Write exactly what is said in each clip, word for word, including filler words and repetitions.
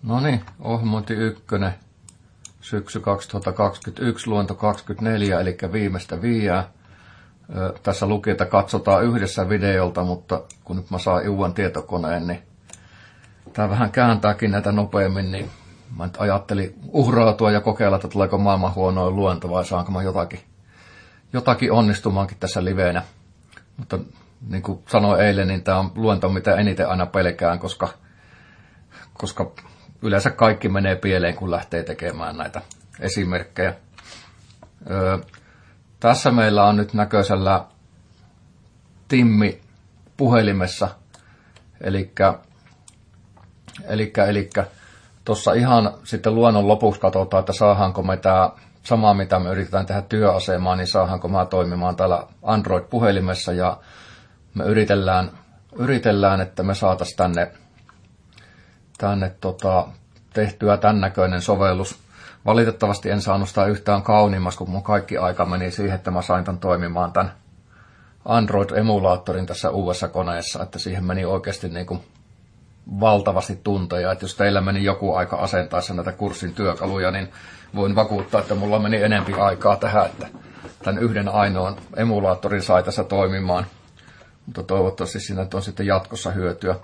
No niin, ohjelmointi ykkönen, syksy kaksituhattakaksikymmentäyksi, luento kaksikymmentäneljä, eli viimeistä viiää. Tässä luki, että katsotaan yhdessä videolta, mutta kun nyt mä saan uuden tietokoneen, niin tämä vähän kääntääkin näitä nopeammin, niin mä nyt ajattelin uhrautua ja kokeilla, että tuleeko maailman huonoin luento vai saanko mä jotakin, jotakin onnistumaankin tässä liveenä. Mutta niin kuin sanoin eilen, niin tämä on luento, mitä eniten aina pelkään, koska, koska yleensä kaikki menee pieleen, kun lähtee tekemään näitä esimerkkejä. Öö, tässä meillä on nyt näköisellä Timmi puhelimessa, elikkä, elikkä, elikkä tuossa ihan sitten luonnon lopuksi katsotaan, että saadaanko me tämä sama, mitä me yritetään tehdä työasemaan, niin saadaanko mä toimimaan täällä Android-puhelimessa, ja me yritellään, yritellään että me saataisiin tänne, tänne tota, tehtyä tämän näköinen sovellus. Valitettavasti en saanut sitä yhtään kauniimmas, kun mun kaikki aika meni siihen, että mä sain tämän toimimaan tämän Android-emulaattorin tässä uudessa koneessa, että siihen meni oikeasti niin kuin valtavasti tunteja. Että jos teillä meni joku aika asentaessa näitä kurssin työkaluja, niin voin vakuuttaa, että mulla meni enempi aikaa tähän, että tämän yhden ainoan emulaattorin sai tässä toimimaan. Mutta toivottavasti siinä on sitten jatkossa hyötyä.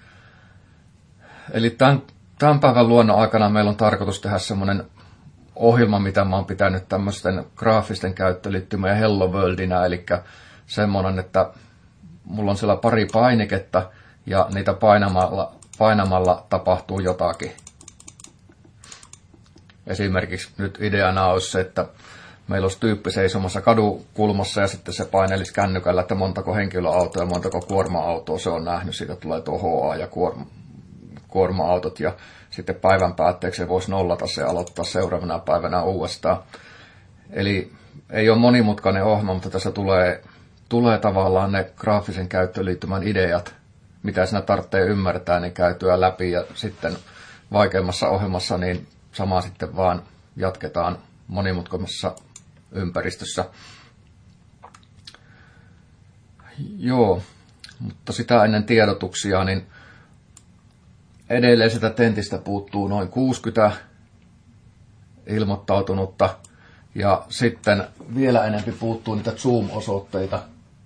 Eli tämän, tämän päivän luonnon aikana meillä on tarkoitus tehdä semmoinen ohjelma, mitä mä oon pitänyt tämmöisten graafisten käyttöliittymien Hello Worldina, eli semmoinen, että mulla on siellä pari painiketta ja niitä painamalla, painamalla tapahtuu jotakin. Esimerkiksi nyt ideana olisi se, että meillä olisi tyyppi seisomassa kadukulmassa ja sitten se painelisi kännykällä, että montako henkilöautoa ja montako kuorma-autoa se on nähnyt. Siitä tulee tuo H A ja kuorma, kuorma-autot ja sitten päivän päätteeksi se voisi nollata se ja aloittaa seuraavana päivänä uudestaan. Eli ei ole monimutkainen ohjelma, mutta tässä tulee, tulee tavallaan ne graafisen käyttöliittymän ideat, mitä siinä tarvitsee ymmärtää, niin käytyä läpi ja sitten vaikeimmassa ohjelmassa niin sama sitten vaan jatketaan monimutkaisessa ympäristössä. Joo, mutta sitä ennen tiedotuksia, niin edelleen sitä tentistä puuttuu noin kuusikymmentä ilmoittautunutta ja sitten vielä enemmän puuttuu niitä Zoom-osoitteita.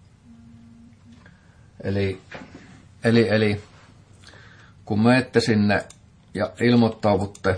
Eli, eli, eli kun menette sinne ja ilmoittaudutte,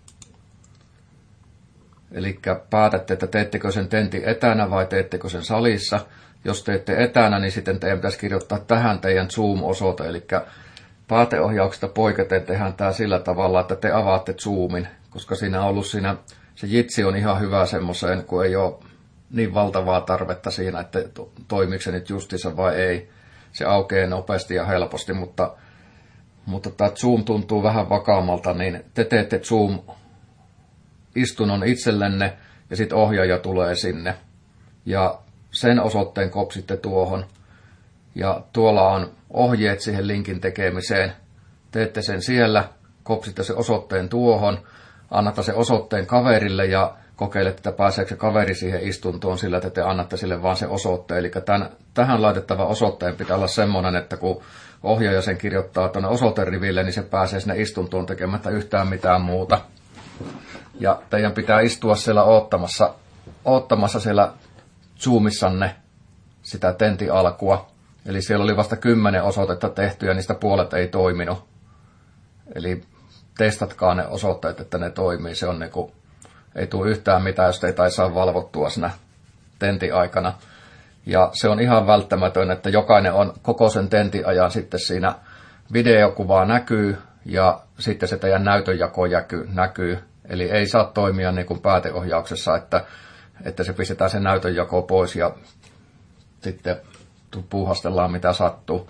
eli päätätte, että teettekö sen tentin etänä vai teettekö sen salissa. Jos teette etänä, niin sitten teidän pitäisi kirjoittaa tähän teidän Zoom-osoite, eli pääteohjauksesta poiketen tehdään tämä sillä tavalla, että te avaatte Zoomin, koska siinä on ollut siinä, se jitsi on ihan hyvä semmoiseen, kun ei ole niin valtavaa tarvetta siinä, että toimiiko se nyt justiinsa vai ei. Se aukeaa nopeasti ja helposti, mutta, mutta tämä Zoom tuntuu vähän vakaammalta, niin te teette Zoom-istunnon itsellenne ja sitten ohjaaja tulee sinne. Ja sen osoitteen kopsitte tuohon. Ja tuolla on ohjeet siihen linkin tekemiseen. Teette sen siellä, kopsitte sen osoitteen tuohon, annatte sen osoitteen kaverille ja kokeilette, että pääseekö se kaveri siihen istuntoon sillä, että te annatte sille vaan se osoitteen. Eli tämän, tähän laitettava osoitteen pitää olla semmoinen, että kun ohjaaja sen kirjoittaa tuonne osoiteriville, niin se pääsee sinne istuntoon tekemättä yhtään mitään muuta. Ja teidän pitää istua siellä oottamassa, oottamassa siellä Zoomissanne sitä tentin alkua. Eli siellä oli vasta kymmenen osoitetta tehty ja niistä puolet ei toiminut. Eli testatkaa ne osoitteet, että ne toimii. Se on niinku, ei tule yhtään mitään, jos ei saa valvottua siinä tentin aikana. Ja se on ihan välttämätön, että jokainen on koko sen tentin ajan sitten siinä videokuvaa näkyy ja sitten se teidän näytönjako näkyy. Eli ei saa toimia niin kuin pääteohjauksessa, että, että se pistetään se näytönjako pois ja sitten puuhastellaan mitä sattuu.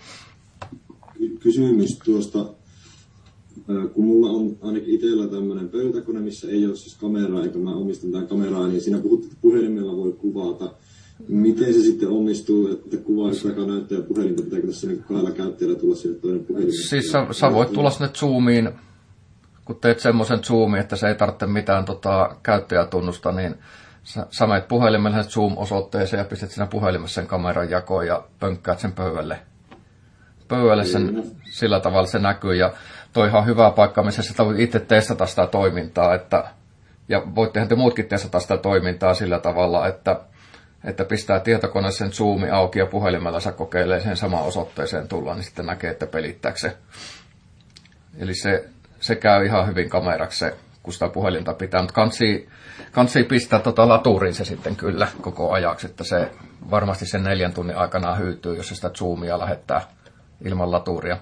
Kysymys tuosta, kun mulla on ainakin itsellä tämmöinen pöytäkone, missä ei ole siis kameraa, eikä mä omistan tätä kameraa, niin siinä puhuttiin, että puhelimella voi kuvata. Miten se sitten onnistuu, että kuvaa joka näyttää puhelinta, pitääkö tässä niin kahdella käyttäjällä tulla sinne toinen puhelin? Siis sä, sä voit tulla sinne Zoomiin, kun teet semmoisen Zoomin, että se ei tarvitse mitään tota, käyttäjätunnusta, niin sä, sä menet puhelimella Zoom-osoitteeseen ja pistät siinä puhelimessa sen kameran jakoon ja pönkkäät sen pöydälle, pöydälle sen sillä tavalla se näkyy. Ja toi ihan hyvä paikka, missä sitä voi itse testata sitä toimintaa. Että, ja voittehan te muutkin testata sitä toimintaa sillä tavalla, että, että pistää tietokone sen zoomi auki ja puhelimella sä kokeilee sen samaan osoitteeseen tulla, niin sitten näkee, että pelittääkö se. Eli se, se käy ihan hyvin kameraksi se, kun sitä puhelinta pitää. Mutta kansi, kansi pistää tota laturiin se sitten kyllä koko ajaksi, että se varmasti sen neljän tunnin aikana hyytyy, jos se sitä zoomia lähettää ilman laturia.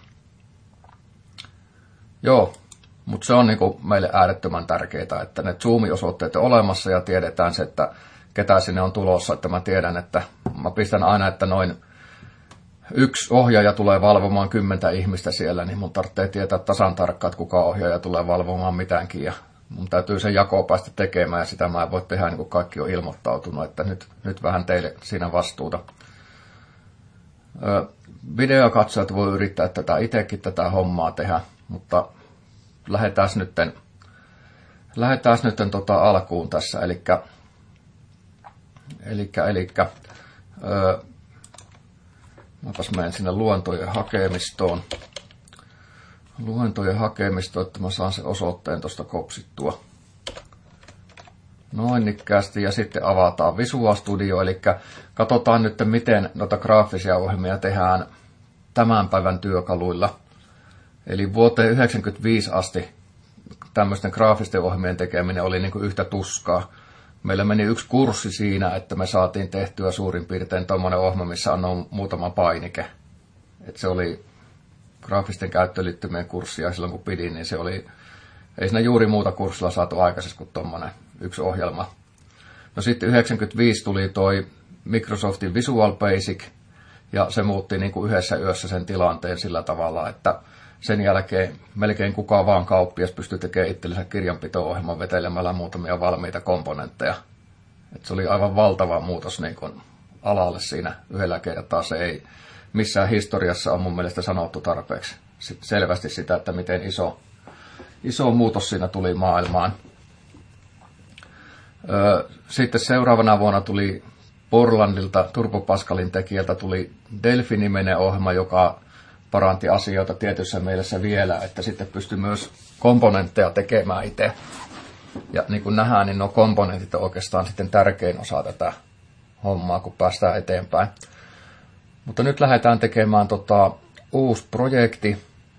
Joo, mutta se on niinku meille äärettömän tärkeää, että ne zoomiosoitteet on olemassa ja tiedetään se, että ketä sinne on tulossa. Että mä tiedän, että mä pistän aina, että noin yksi ohjaaja tulee valvomaan kymmentä ihmistä siellä, niin mun tarvitsee tietää tasan tarkkaan, että kuka ohjaaja tulee valvomaan mitäänkin. Ja mun täytyy sen jakoa päästä tekemään ja sitä mä en voi tehdä, niin kuin kaikki on ilmoittautunut, että nyt, nyt vähän teille siinä vastuuta. Videokatsojat voi yrittää tätä itsekin tätä hommaa tehdä, mutta lähdetään nyt, lähdetään nyt tota alkuun tässä. Elikkä, elikkä, elikkä, öö, mäpäs menen sinne luentojen hakemistoon. Luentojen hakemistoon, että mä saan sen osoitteen tuosta kopsittua. Noin nikkäästi ja sitten avataan Visual Studio, eli katsotaan nyt, miten noita graafisia ohjelmia tehdään tämän päivän työkaluilla. Eli vuoteen yhdeksänkymmentäviisi asti tämmöisten graafisten ohjelmien tekeminen oli niin kuin yhtä tuskaa. Meillä meni yksi kurssi siinä, että me saatiin tehtyä suurin piirtein tuommoinen ohjelma, missä on muutama painike. Et se oli graafisten käyttöliittymien kurssia silloin kun pidin, niin se oli, ei siinä juuri muuta kurssilla saatu aikaisesti kuin tuommoinen yksi ohjelma. No sitten yhdeksänkymmentäviisi tuli toi Microsoftin Visual Basic, ja se muutti niin kuin yhdessä yössä sen tilanteen sillä tavalla, että sen jälkeen melkein kukaan vaan kauppias pystyi tekemään itsellensä kirjanpito-ohjelman vetelemällä muutamia valmiita komponentteja. Et se oli aivan valtava muutos niin kuin alalle siinä yhdellä kertaa. Se ei missään historiassa on mun mielestä sanottu tarpeeksi selvästi sitä, että miten iso, iso muutos siinä tuli maailmaan. Sitten seuraavana vuonna tuli Borlandilta, Turbo Pascalin tekijältä, tuli Delphi-niminen ohjelma, joka paranti asioita tietyssä mielessä vielä, että sitten pystyi myös komponentteja tekemään itse. Ja niin kuin nähdään, niin nuo komponentit on oikeastaan sitten tärkein osa tätä hommaa, kun päästään eteenpäin. Mutta nyt lähdetään tekemään tota uusi projekti.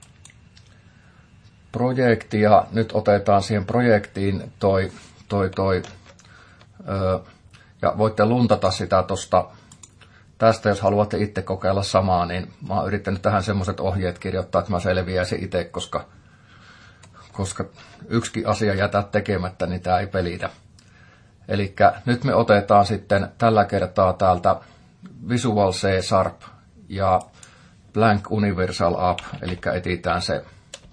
Projekti ja nyt otetaan siihen projektiin toi, toi, toi öö, ja voitte luntata sitä tuosta tästä, jos haluatte itse kokeilla samaa, niin mä oon yrittänyt tähän semmoiset ohjeet kirjoittaa, että mä selviäisin itse, koska, koska yksikin asia jätää tekemättä, niin tää ei pelitä. Eli nyt me otetaan sitten tällä kertaa täältä Visual C Sharp ja Blank Universal App, eli etitään se,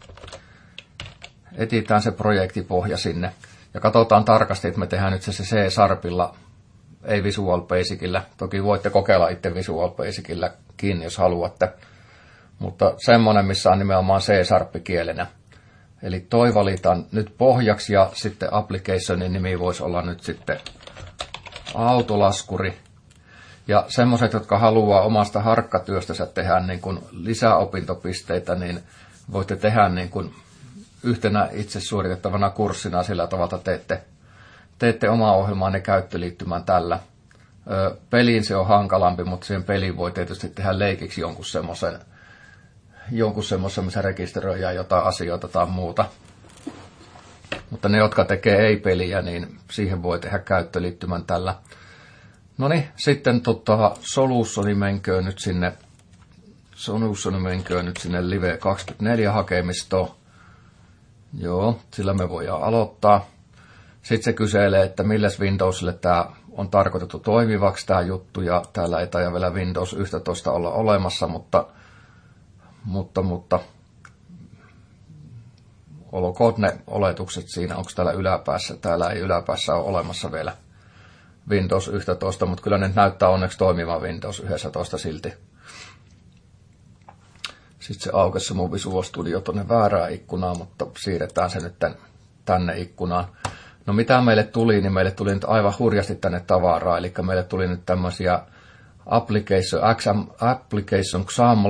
etitään se projektipohja sinne. Ja katsotaan tarkasti, että me tehdään nyt se C Sharpilla, ei Visual Basicillä. Toki voitte kokeilla itse Visual Basicilläkin, jos haluatte. Mutta semmoinen, missä on nimenomaan C Sharp-kielenä. Eli toi valitaan nyt pohjaksi ja sitten applicationin nimi voisi olla nyt sitten autolaskuri. Ja semmoiset, jotka haluaa omasta harkkatyöstänsä tehdä niin kuin lisäopintopisteitä, niin voitte tehdä niin kuin yhtenä itse suoritettavana kurssina sillä tavalla, että teette, teette omaa ohjelmaanne käyttöliittymän tällä. Ö, peliin se on hankalampi, mutta siihen peliin voi tietysti tehdä leikiksi jonkun semmoisen, jonkun semmoisen, missä rekisteröidään jotain asioita tai muuta. Mutta ne, jotka tekee ei-peliä, niin siihen voi tehdä käyttöliittymän tällä. No niin, sitten tota, Solutioni menköön nyt sinne, Solutioni menköön nyt sinne Live kaksikymmentäneljä hakemistoon. Joo, sillä me voidaan aloittaa. Sitten se kyselee, että milläs Windowsille tämä on tarkoitettu toimivaksi tämä juttu, ja täällä ei taida vielä Windows yksitoista olla olemassa, mutta, mutta, mutta olkoon ne oletukset siinä, onko täällä yläpäässä. Täällä ei yläpäässä ole olemassa vielä Windows yksitoista, mutta kyllä ne näyttää onneksi toimivan Windows yksitoista silti. Sitten se aukesi se mun Visual Studio tuonne väärään ikkunaan, mutta siirretään se nyt tänne ikkunaan. No mitä meille tuli, niin meille tuli nyt aivan hurjasti tänne tavaraa, eli meille tuli nyt tämmöisiä Application, Application X A M L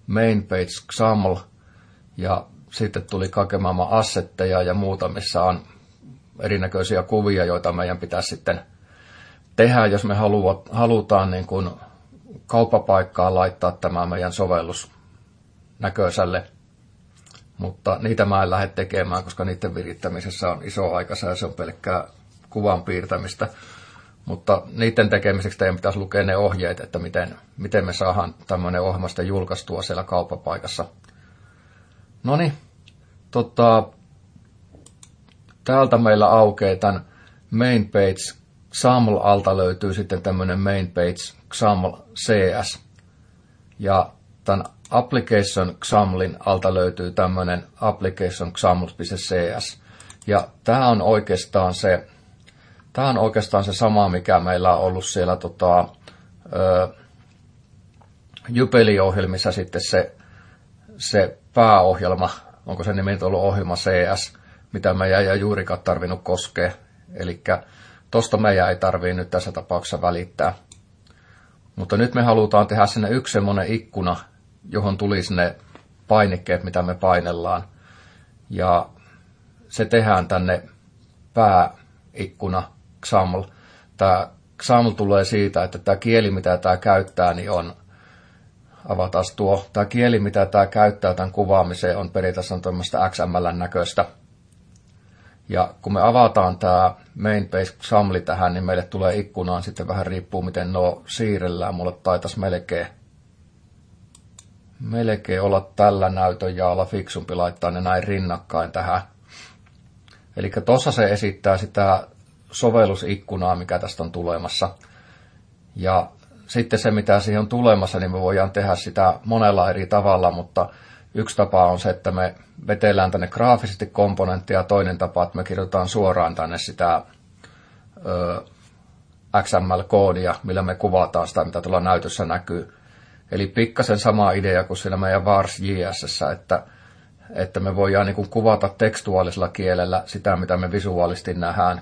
main page X A M L, ja sitten tuli kaiken maailman assetteja ja muuta, missä on erinäköisiä kuvia, joita meidän pitäisi sitten tehdä, jos me halutaan niin kuin kauppapaikkaan laittaa tämä meidän sovellus näköiselle. Mutta niitä mä en lähde tekemään, koska niiden virittämisessä on iso aikansa ja se on pelkkää kuvan piirtämistä. Mutta niiden tekemiseksi teidän pitäisi lukea ne ohjeet, että miten, miten me saadaan tämmöinen ohjelma sitten julkaistua siellä kauppapaikassa. Noniin, tota, täältä meillä aukeaa tämän main page X A M L alta löytyy sitten tämmöinen main page X A M L C S. Ja tämän application X A M Lin alta löytyy tämmöinen application X A M L.cs. Ja tämä on oikeastaan se, tämä on oikeastaan se sama, mikä meillä on ollut siellä tota, ö, Jupeli-ohjelmissa sitten se, se pääohjelma, onko se nimi ollut ohjelma C S, mitä meidän ei juurikaan tarvinnut koskea. Eli tosta meidän ei tarvitse nyt tässä tapauksessa välittää. Mutta nyt me halutaan tehdä sinne yksi semmoinen ikkuna, johon tulisi ne painikkeet, mitä me painellaan. Ja se tehdään tänne pääikkuna X A M L. Tämä X A M L tulee siitä, että tämä kieli, mitä tämä käyttää, niin on, avataan tuo, tämä kieli, mitä tämä käyttää tämän kuvaamiseen, on periaatteessa tämmöistä X M L:n näköistä. Ja kun me avataan tämä main page X A M L tähän, niin meille tulee ikkunaan, sitten vähän riippuu miten nuo siirrellään. Mulle taitaisi melkein, melkein olla tällä näytön jaolla fiksumpi laittaa ne näin rinnakkain tähän. Eli tuossa se esittää sitä sovellusikkunaa, mikä tästä on tulemassa. Ja sitten se, mitä siihen on tulemassa, niin me voidaan tehdä sitä monella eri tavalla, mutta yksi tapa on se, että me vetellään tänne graafisesti komponenttia, ja toinen tapa, että me kirjoitetaan suoraan tänne sitä ö, X M L-koodia, millä me kuvataan sitä, mitä tuolla näytössä näkyy. Eli pikkasen sama idea kuin siinä meidän vars J S, että, että me voidaan niin kuin kuvata tekstuaalisella kielellä sitä, mitä me visuaalisesti nähdään.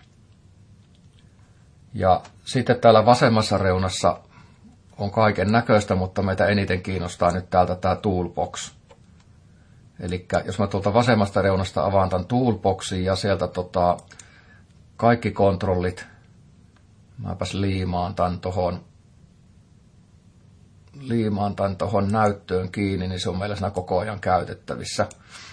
Ja sitten täällä vasemmassa reunassa on kaiken näköistä, mutta meitä eniten kiinnostaa nyt täältä tämä toolbox. Eli jos mä tuolta vasemmasta reunasta avaan tämän toolboxin ja sieltä tota, kaikki kontrollit, mäpäs liimaan tämän tohon, liimaan tämän tohon näyttöön kiinni, niin se on meillä siinä koko ajan käytettävissä.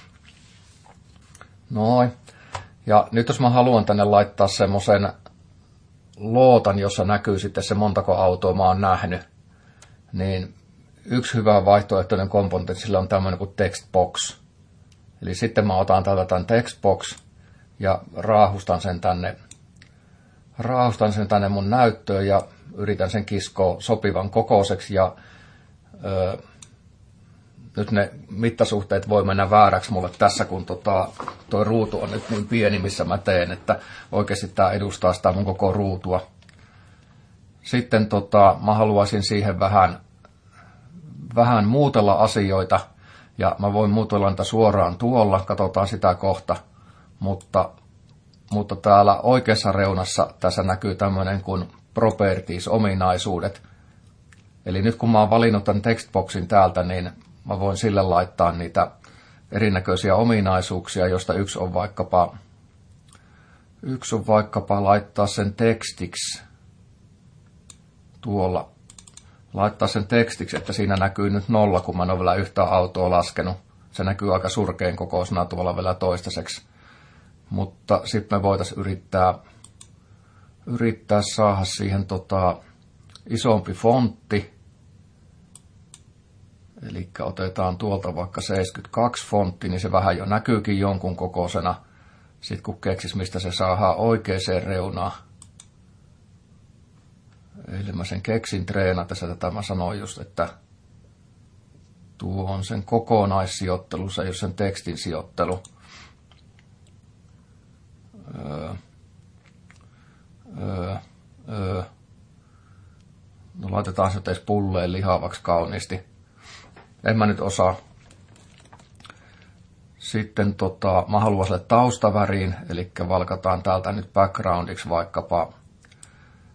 Noin. Ja nyt jos mä haluan tänne laittaa semmoisen lootan, jossa näkyy sitten se montako autoa mä oon nähnyt, niin yksi hyvä vaihtoehtoinen komponentti sillä on tämmöinen kuin textbox. Eli sitten mä otan täältä tämän textbox ja raahustan sen tänne, raahustan sen tänne mun näyttöön ja yritän sen kiskoa sopivan kokoiseksi. Ja ö, nyt ne mittasuhteet voi mennä vääräksi mulle tässä, kun tota, toi ruutu on nyt niin pieni, missä mä teen, että oikeasti tämä edustaa sitä mun koko ruutua. Sitten tota, mä haluaisin siihen vähän, vähän muutella asioita, ja mä voin muutella niitä suoraan tuolla, katsotaan sitä kohta, mutta, mutta täällä oikeassa reunassa tässä näkyy tämmöinen kuin properties, ominaisuudet. Eli nyt kun mä oon valinnut tämän textboxin täältä, niin mä voin sille laittaa niitä erinäköisiä ominaisuuksia, joista yksi on vaikkapa, yksi on vaikkapa laittaa sen tekstiksi tuolla. Laittaa sen tekstiksi, että siinä näkyy nyt nolla, kun mä en ole vielä yhtään autoa laskenut. Se näkyy aika surkein kokoisena tuolla vielä toistaiseksi. Mutta sitten me voitaisiin yrittää, yrittää saada siihen tota, isompi fontti. Eli otetaan tuolta vaikka seitsemänkymmentäkaksi fontti, niin se vähän jo näkyykin jonkun kokoisena. Sitten kun keksis, mistä se saadaan oikeaan reunaan. Eli mä sen keksin treenatessa, tätä mä sanoin just, että tuo on sen kokonaissijoittelu, se ei ole sen tekstin sijoittelu. Öö, öö, öö. No laitetaan se edes pulleen lihavaksi kauniisti. En mä nyt osaa. Sitten tota, mä haluan sille taustaväriin, eli valkataan täältä nyt backgroundiksi vaikkapa,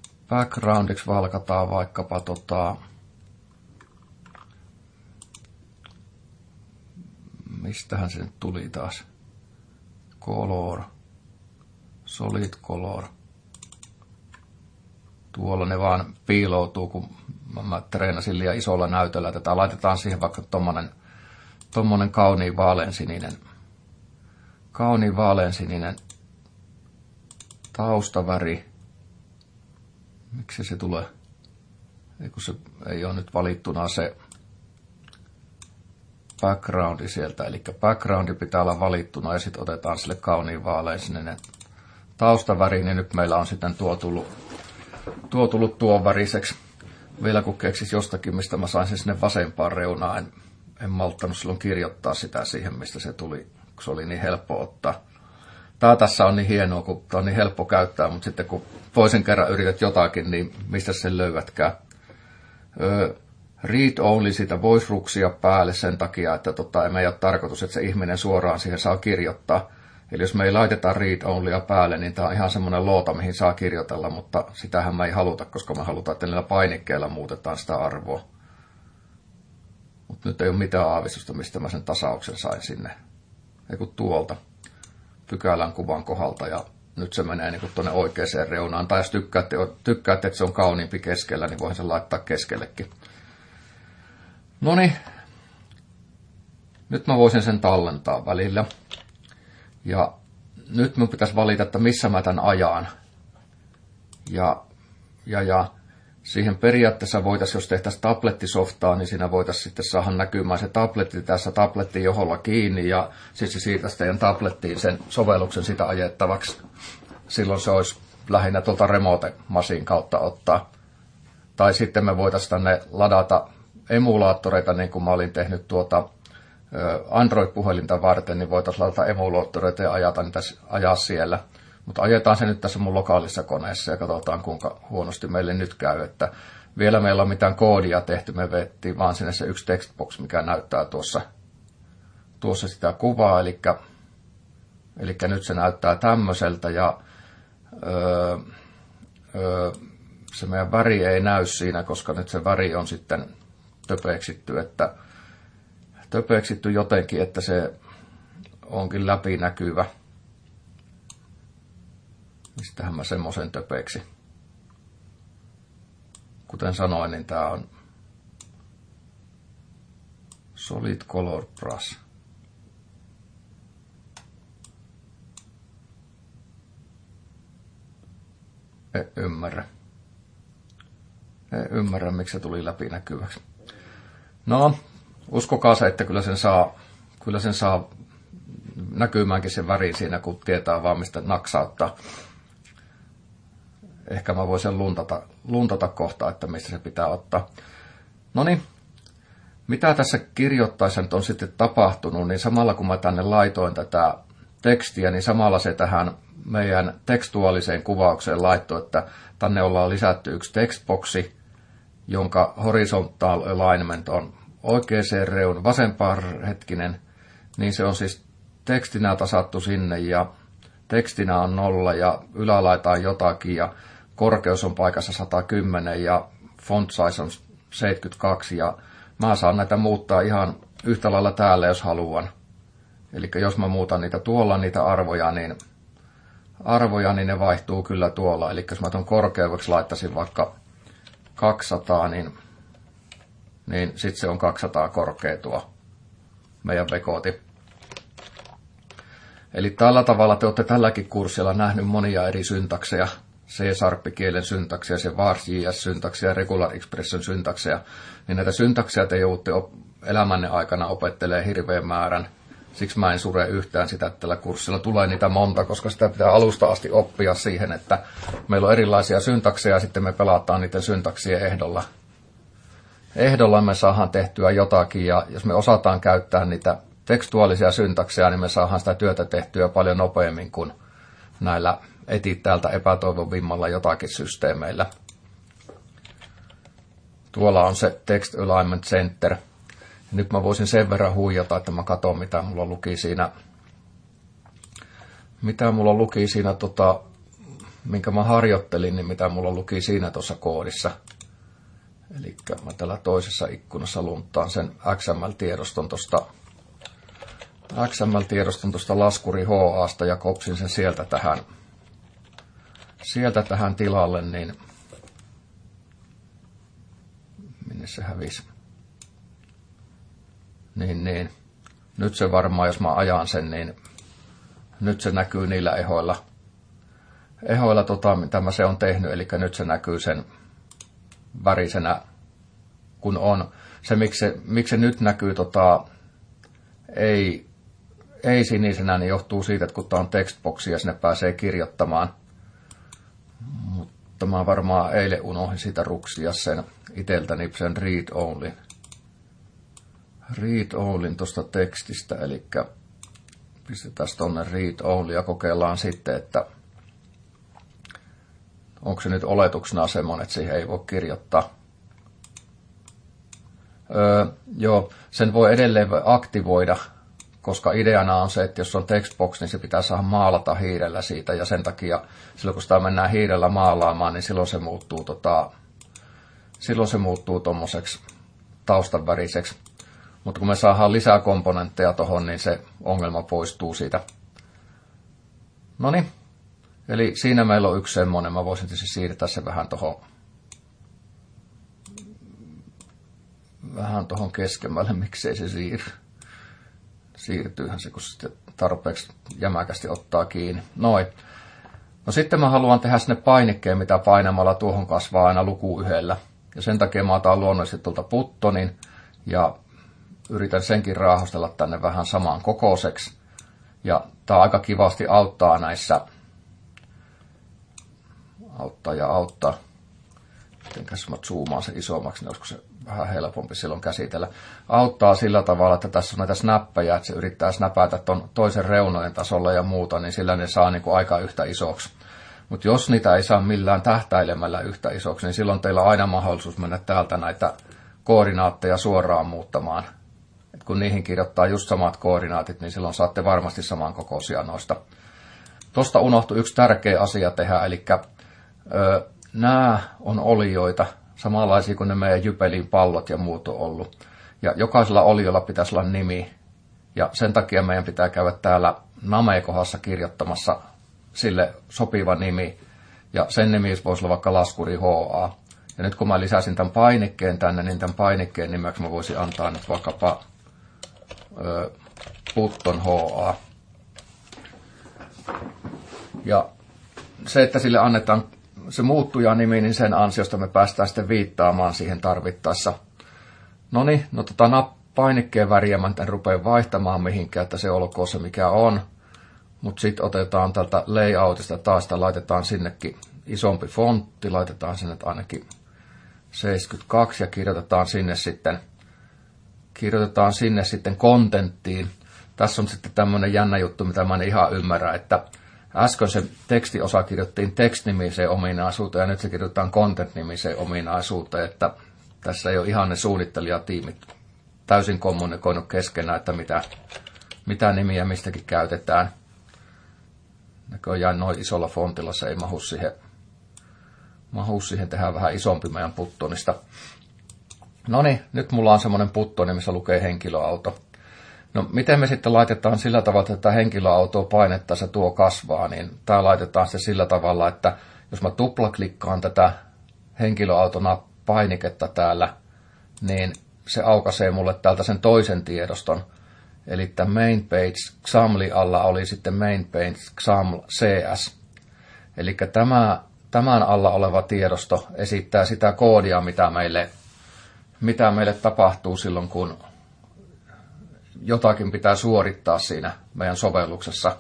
backgroundiksi valkataan vaikkapa tota, Mistähän se nyt tuli taas? Color. Solid color. Tuolla ne vaan piiloutuu, kun mä treenasin liian isolla näytöllä. Tätä laitetaan siihen vaikka tommonen, tommonen kauniin vaaleansininen, kauniin vaaleansininen taustaväri. Miksi se tulee? Ei, kun se ei ole nyt valittuna se backgroundi sieltä. Eli backgroundi pitää olla valittuna ja sitten otetaan sille kauniin vaaleansininen taustaväri. Niin nyt meillä on sitten tuo tullut, tuo tullut tuon väriseksi. Vielä kun keksis jostakin, mistä mä sain sen sinne vasempaan reunaan, en, en malttanut silloin kirjoittaa sitä siihen, mistä se tuli, kun se oli niin helppo ottaa. Tää tässä on niin hienoa, kun tää on niin helppo käyttää, mutta sitten kun toisen kerran yrität jotakin, niin mistä sen löydätkään. Öö, read only sitä voisi ruksia päälle sen takia, että tota, ei meidän ole tarkoitus, että se ihminen suoraan siihen saa kirjoittaa. Eli jos me ei laiteta read onlya päälle, niin tämä on ihan semmoinen loota, mihin saa kirjoitella, mutta sitähän me ei haluta, koska me halutaan, että niillä painikkeilla muutetaan sitä arvoa. Mutta nyt ei ole mitään aavistusta, mistä mä sen tasauksen sain sinne. Ei kun tuolta pykälän kuvan kohdalta, ja nyt se menee niin tuonne oikeaan reunaan. Tai jos tykkäätte, tykkäätte, että se on kauniimpi keskellä, niin voin sen laittaa keskellekin. Noniin. Nyt mä voisin sen tallentaa välillä. Ja nyt minun pitäisi valita, että missä mä tämän ajan. Ja, ja, ja siihen periaatteessa voitaisiin, jos tehtäisiin tablettisoftaa, niin siinä voitaisiin sitten saada näkymään se tabletti tässä tablettin joholla kiinni ja sitten se siirtäisi teidän tablettiin sen sovelluksen sitä ajettavaksi. Silloin se olisi lähinnä tuolta remote-masin kautta ottaa. Tai sitten me voitaisiin tänne ladata emulaattoreita, niin kuin mä olin tehnyt tuota Android-puhelinta varten, niin voitaisiin ladata emulaattoreita ja ajata niitä, ajaa siellä. Mutta ajetaan se nyt tässä mun lokaalissa koneessa ja katsotaan, kuinka huonosti meille nyt käy. Että vielä meillä on mitään koodia tehty, me vettiin vaan sinne se yksi textbox, mikä näyttää tuossa, tuossa sitä kuvaa. Eli, eli nyt se näyttää tämmöiseltä ja öö, öö, se meidän väri ei näy siinä, koska nyt se väri on sitten töpeksitty, että töpeksitty jotenkin, että se onkin läpinäkyvä. Mistähän mä semmoisen töpeksi. Kuten sanoin, niin tää on Solid Color Brush. En ymmärrä. En ymmärrä, miksi se tuli läpinäkyväksi. No, uskokaa se, että kyllä sen saa, kyllä sen saa näkymäänkin sen väri siinä, kun tietää vaan mistä naksauttaa. Ehkä mä voisin luntata, luntata kohtaa, että mistä se pitää ottaa. Noniin, mitä tässä kirjoittaessa nyt on sitten tapahtunut, niin samalla kun mä tänne laitoin tätä tekstiä, niin samalla se tähän meidän tekstuaaliseen kuvaukseen laittoi, että tänne ollaan lisätty yksi textboxi, jonka horizontal alignment on oikeaan reun, vasempaan hetkinen, niin se on siis tekstinä tasattu sinne ja tekstinä on nolla ja ylälaita on jotakin ja korkeus on paikassa sata kymmenen ja font size on seitsemänkymmentäkaksi ja mä saan näitä muuttaa ihan yhtä lailla täällä, jos haluan. Eli jos mä muutan niitä tuolla, niitä arvoja, niin arvoja, niin ne vaihtuu kyllä tuolla. Eli jos mä tuon korkeudeksi laittaisin vaikka kaksisataa, niin, niin sitten se on kaksisataa korkea tuo meidän vekooti. Eli tällä tavalla te olette tälläkin kurssilla nähnyt monia eri syntakseja. C-sharp-kielen syntakseja, se vars J S-syntakseja ja regular expression syntakseja. Niin näitä syntakseja te joudutte elämänne aikana opettelee hirveän määrän. Siksi mä en sure yhtään sitä, että tällä kurssilla tulee niitä monta, koska sitä pitää alusta asti oppia siihen, että meillä on erilaisia syntakseja ja sitten me pelataan niiden syntaksien ehdolla. Ehdolla me saadaan tehtyä jotakin ja jos me osataan käyttää niitä tekstuaalisia syntakseja, niin me saadaan sitä työtä tehtyä paljon nopeammin kuin näillä etit täältä epätoivovimmalla jotakin systeemeillä. Tuolla on se Text Alignment Center. Nyt mä voisin sen verran huijata, että mä katson, mitä mulla luki siinä, mitä mulla luki siinä, tota, minkä mä harjoittelin, niin mitä mulla luki siinä tuossa koodissa. Eli mä tällä toisessa ikkunassa lunttaan sen X M L-tiedoston tuosta X M L-tiedoston tuosta laskuri H A:sta ja kopsin sen sieltä tähän, sieltä tähän tilalle, niin minne se hävisi? Niin, niin. Nyt se varmaan, jos mä ajan sen, niin nyt se näkyy niillä ehoilla, ehoilla tota, mitä mä se on tehnyt, eli nyt se näkyy sen värisenä, kun on. Se, miksi se, miksi se nyt näkyy tota, ei, ei sinisenä, niin johtuu siitä, että kun tää on textboxi ja sinne pääsee kirjoittamaan. Mutta mä varmaan eilen unohdin siitä ruksia sen iteltäni sen read only. Read only tuosta tekstistä, eli pistetään tonne read only ja kokeillaan sitten, että onko se nyt oletuksena semmoinen, että siihen ei voi kirjoittaa. Öö, joo, sen voi edelleen aktivoida, koska ideana on se, että jos on textbox, niin se pitää saada maalata hiirellä siitä, ja sen takia silloin kun sitä mennään hiirellä maalaamaan, niin silloin se muuttuu tota, silloin se muuttuu tommoseksi taustan väriseksi. Mutta kun me saadaan lisää komponentteja tohon, niin se ongelma poistuu siitä. Noniin. Eli siinä meillä on yksi semmoinen. Mä voisin tietysti siirtää se vähän tohon, vähän tohon keskemmälle, miksei se siirry. Siirtyyhän se, kun sitten tarpeeksi jämäkästi ottaa kiinni. Noin. No sitten mä haluan tehdä sinne painikkeen, mitä painamalla tuohon kasvaa aina luku yhdellä. Ja sen takia mä otan luonnollisesti tuolta buttonin ja yritän senkin raahostella tänne vähän samaan kokoiseksi. Ja tää aika kivasti auttaa näissä. Auttaa ja auttaa. Mitenkäs mä zoomaan se isommaksi, niin olisiko se vähän helpompi silloin käsitellä. Auttaa sillä tavalla, että tässä on näitä snappeja, että se yrittää snäpätä ton toisen reunojen tasolla ja muuta, niin sillä ne saa niinku aika yhtä isoksi. Mutta jos niitä ei saa millään tähtäilemällä yhtä isoksi, niin silloin teillä on aina mahdollisuus mennä täältä näitä koordinaatteja suoraan muuttamaan. Et kun niihin kirjoittaa just samat koordinaatit, niin silloin saatte varmasti samankokoisia noista. Tuosta unohtui yksi tärkeä asia tehdä, eli nämä on olioita, samanlaisia kuin ne meidän Jypelin pallot ja muut on ollut. Ja jokaisella oliolla pitäisi olla nimi, ja sen takia meidän pitää käydä täällä Name-kohdassa kirjoittamassa sille sopiva nimi, ja sen nimi voisi olla vaikka laskuri H A. Ja nyt kun mä lisäsin tämän painikkeen tänne, niin tämän painikkeen nimeksi mä voisin antaa nyt vaikkapa ö, button H A. Ja se, että sille annetaan se muuttuja nimi, niin sen ansiosta me päästään sitten viittaamaan siihen tarvittaessa. Noniin, no tota painikkeen väriä mä en rupea vaihtamaan mihinkään, että se olkoon se mikä on. Mutta sitten otetaan tältä layoutista taas, laitetaan sinnekin isompi fontti, laitetaan sinne ainakin seitsemänkymmentäkaksi ja kirjoitetaan sinne sitten, kirjoitetaan sinne sitten contenttiin. Tässä on sitten tämmöinen jännä juttu, mitä mä en ihan ymmärrä, että äsken se tekstiosa kirjoittiin text-nimiseen ominaisuuteen ja nyt se kirjoitetaan content-nimiseen ominaisuuteen, että tässä ei ole ihan ne suunnittelijatiimit täysin kommunikoinut keskenään, että mitä, mitä nimiä mistäkin käytetään. Näköjään noin isolla fontilla se ei mahu siihen, mahu siihen tehdä vähän isompi meidän puttonista. Noniin, nyt mulla on semmoinen puttoni, missä lukee henkilöauto. No miten me sitten laitetaan sillä tavalla, että tätä henkilöautoa painettaessa tuo kasvaa, niin tää laitetaan se sillä tavalla, että jos mä tuplaklikkaan tätä henkilöautona painiketta täällä, niin se aukaisee mulle täältä sen toisen tiedoston. Eli tämän main page X A M L alla oli sitten main page X A M L C S. Eli tämä, tämän alla oleva tiedosto esittää sitä koodia, mitä meille, mitä meille tapahtuu silloin, kun jotakin pitää suorittaa siinä meidän sovelluksessa.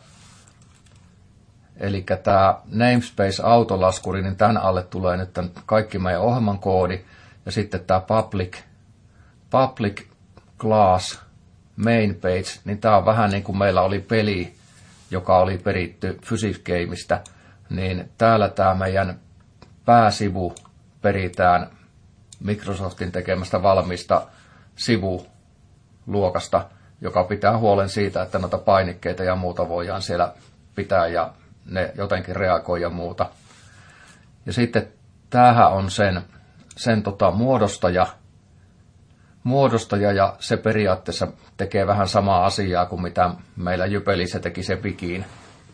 Eli tämä namespace-autolaskuri, niin tämän alle tulee nyt tämän kaikki meidän ohjelman koodi. Ja sitten tämä public, public class main page, niin tämä on vähän niin kuin meillä oli peli, joka oli peritty Physics Gameista. Niin täällä tämä meidän pääsivu peritään Microsoftin tekemästä valmista sivuluokasta, joka pitää huolen siitä, että noita painikkeita ja muuta voidaan siellä pitää ja ne jotenkin reagoi ja muuta. Ja sitten tämähän on sen, sen tota muodostaja, muodostaja ja se periaatteessa tekee vähän samaa asiaa kuin mitä meillä Jypelissä teki se Wikiin.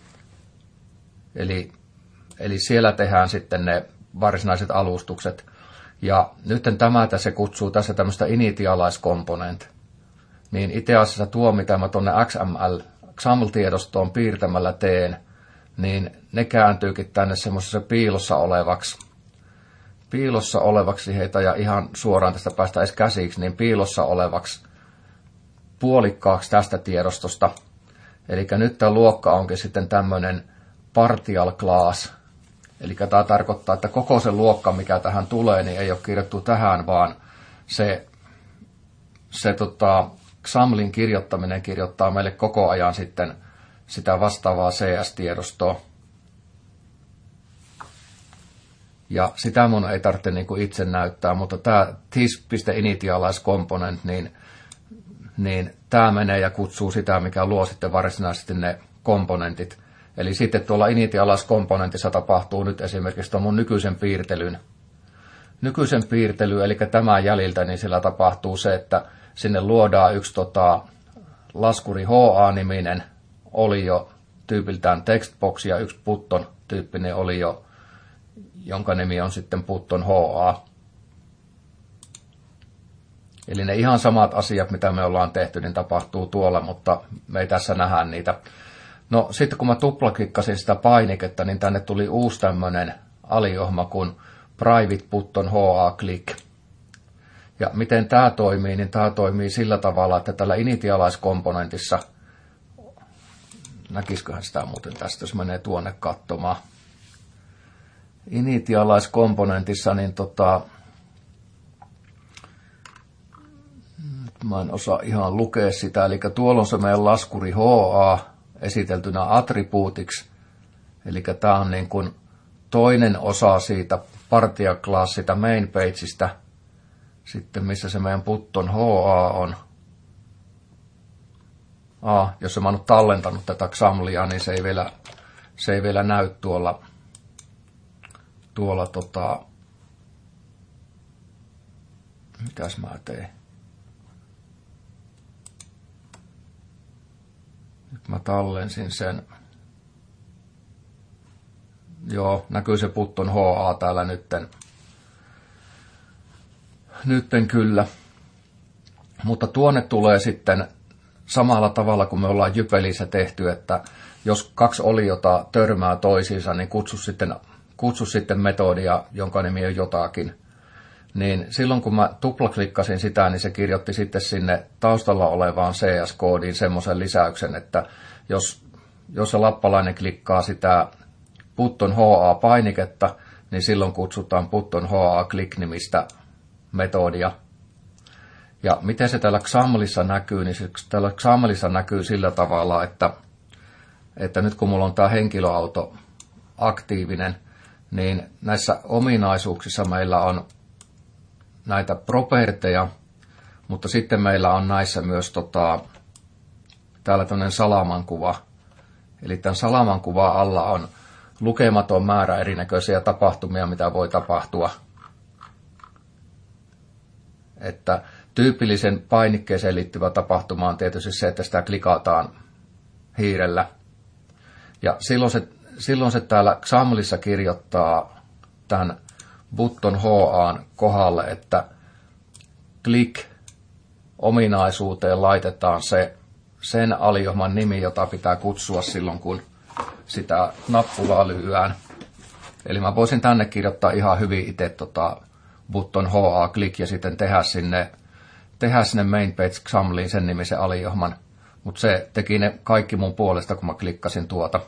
Eli, eli siellä tehdään sitten ne varsinaiset alustukset. Ja nyt tämä tässä kutsuu tässä tämmöistä initialize-component. Niin itse asiassa tuo, mitä mä tuonne X M L, X M L-tiedostoon piirtämällä teen, niin ne kääntyykin tänne semmoisessa piilossa olevaksi, piilossa olevaksi heitä, ja ihan suoraan tästä päästä edes käsiksi, niin piilossa olevaksi puolikkaaksi tästä tiedostosta. Eli nyt tämä luokka onkin sitten tämmöinen partial class. Eli tämä tarkoittaa, että koko se luokka, mikä tähän tulee, niin ei ole kirjattu tähän, vaan se, se tota, X M Lin kirjoittaminen kirjoittaa meille koko ajan sitten sitä vastaavaa C S-tiedostoa. Ja sitä mun ei tarvitse niin kuin itse näyttää, mutta tämä this.initialize-component, niin, niin tämä menee ja kutsuu sitä, mikä luo sitten varsinaisesti ne komponentit. Eli sitten tuolla initialize-komponentissa tapahtuu nyt esimerkiksi tuon mun nykyisen piirtelyn. Nykyisen piirtely, eli tämän jäljiltä, niin sillä tapahtuu se, että sinne luodaan yksi tota, laskuri H A-niminen olio tyypiltään textbox ja yksi Python-tyyppinen olio, jonka nimi on sitten Python H A. Eli ne ihan samat asiat, mitä me ollaan tehty, niin tapahtuu tuolla, mutta me ei tässä nähdä niitä. No sitten kun mä tuplaklikkasin sitä painiketta, niin tänne tuli uusi tämmöinen aliohma kuin Private Python H A Click. Ja miten tämä toimii, niin tämä toimii sillä tavalla, että tällä initialize-komponentissa, näkisiköhän sitä muuten tästä, jos menee tuonne katsomaan. Initialize-komponentissa, niin tota, mä en osaa ihan lukea sitä, eli tuolla on se meidän laskuri H A esiteltynä attribuutiksi, eli tämä on niin kuin toinen osa siitä partial class, sitä main pageista, sitten missä se meidän Python H A on. Ah, jos mä oon nyt tallentanut tätä X M Lia, niin se ei vielä, se ei vielä näy tuolla, tuolla tota, mitäs mä tein? Nyt mä tallensin sen. Joo, näkyy se Python H A täällä nytten. Nytten kyllä. Mutta tuonne tulee sitten samalla tavalla kuin me ollaan Jypelissä tehty, että jos kaksi oliota törmää toisiinsa, niin kutsu sitten, kutsu sitten metodia, jonka nimi on jotakin. Niin silloin kun mä tuplaklikkasin sitä, niin se kirjoitti sitten sinne taustalla olevaan C S-koodiin semmoisen lisäyksen, että jos, jos se lappalainen klikkaa sitä Python H A-painiketta, niin silloin kutsutaan Python H A-click-nimistä metodia. Ja miten se täällä X M Lissa näkyy, niin se täällä X M Lissa näkyy sillä tavalla, että, että nyt kun mulla on tämä henkilöauto aktiivinen, niin näissä ominaisuuksissa meillä on näitä properteja, mutta sitten meillä on näissä myös tota, täällä tämmöinen salamankuva. Eli tämän salamankuvan alla on lukematon määrä erinäköisiä tapahtumia, mitä voi tapahtua. Että tyypillisen painikkeeseen liittyvä tapahtuma on tietysti se, että sitä klikataan hiirellä. Ja silloin se, silloin se täällä X M Lissa kirjoittaa tämän Python H A:n kohdalle, että click-ominaisuuteen laitetaan se, sen aliohman nimi, jota pitää kutsua silloin, kun sitä nappulaa lyhyään. Eli mä voisin tänne kirjoittaa ihan hyvin itse tota Python H A click ja sitten tehdä sinne, tehdä sinne main page X M Liin sen nimisen aliohman. Mutta se teki ne kaikki mun puolesta, kun mä klikkasin tuota.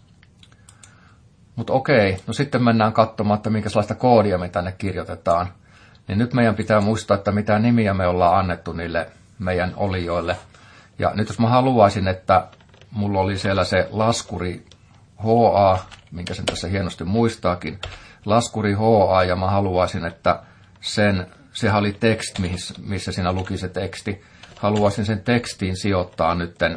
Mutta okei, no sitten mennään katsomaan, että minkälaista koodia me tänne kirjoitetaan. Niin nyt meidän pitää muistaa, että mitä nimiä me ollaan annettu niille meidän olioille. Ja nyt jos mä haluaisin, että mulla oli siellä se laskuri H A, minkä sen tässä hienosti muistaakin, laskuri H A, ja mä haluaisin, että sen, sehän oli tekst, missä siinä luki se teksti. Haluaisin sen tekstiin sijoittaa nytten,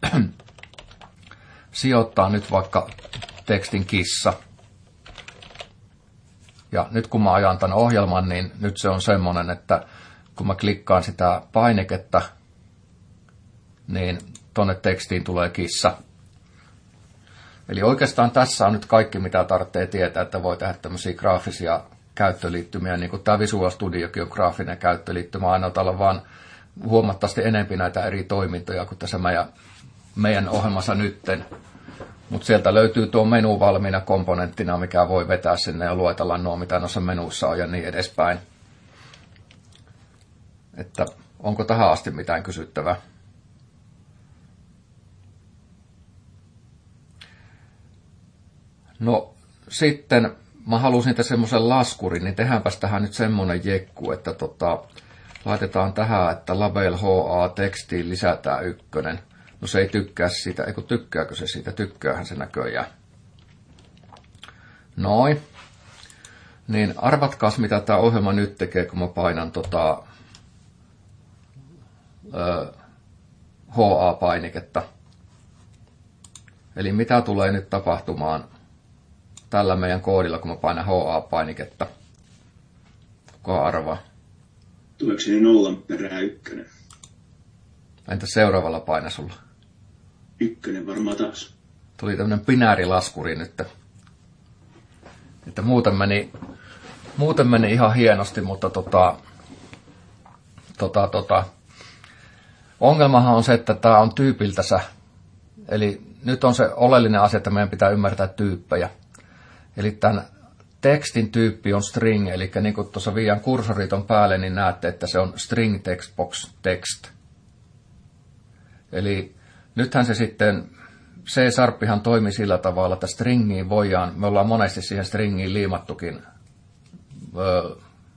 sijoittaa nyt vaikka tekstin kissa. Ja nyt kun mä ajan tämän ohjelman, niin nyt se on semmoinen, että kun mä klikkaan sitä painiketta, niin tonne tekstiin tulee kissa. Eli oikeastaan tässä on nyt kaikki, mitä tarvitsee tietää, että voi tehdä tämmöisiä graafisia käyttöliittymiä, niin kuin tämä Visual Studiokin on graafinen käyttöliittymä, aina olla vaan huomattavasti enemmän näitä eri toimintoja kuin tässä meidän, meidän ohjelmassa nytten. Mutta sieltä löytyy tuo menu valmiina komponenttina, mikä voi vetää sinne ja luetella nuo, mitä noissa menuissa on ja niin edespäin. Että onko tähän asti mitään kysyttävää? No sitten mä halusin tehdä semmoisen laskurin, niin tehdäänpäs tähän nyt semmoinen jekku, että tota, laitetaan tähän, että label H A tekstiin lisätään ykkönen. No se ei tykkää siitä, eikö tykkääkö se siitä, tykkäähän se näköjään. Noin. Niin arvatkaas mitä tämä ohjelma nyt tekee, kun mä painan tota, ö, H A-painiketta. Eli mitä tulee nyt tapahtumaan tällä meidän koodilla, kun mä painan H A-painiketta. Kuka arvaa? Tuleeko se nollan perään ykkönen? Entä seuraavalla painasulla? Ykkönen varmaan taas. Tuli tämmönen binäärilaskuri nyt. Että muuten meni, muuten meni ihan hienosti, mutta tota, tota, tota. ongelmahan on se, että tämä on tyypiltänsä. Eli nyt on se oleellinen asia, että meidän pitää ymmärtää tyyppejä. Eli tämän tekstin tyyppi on string, eli niin kuin tuossa viian kursorit on päälle, niin näette, että se on string textbox text. Eli nythän se sitten, C-sharpihan toimii sillä tavalla, että stringiin voidaan, me ollaan monesti siihen stringiin liimattukin ö,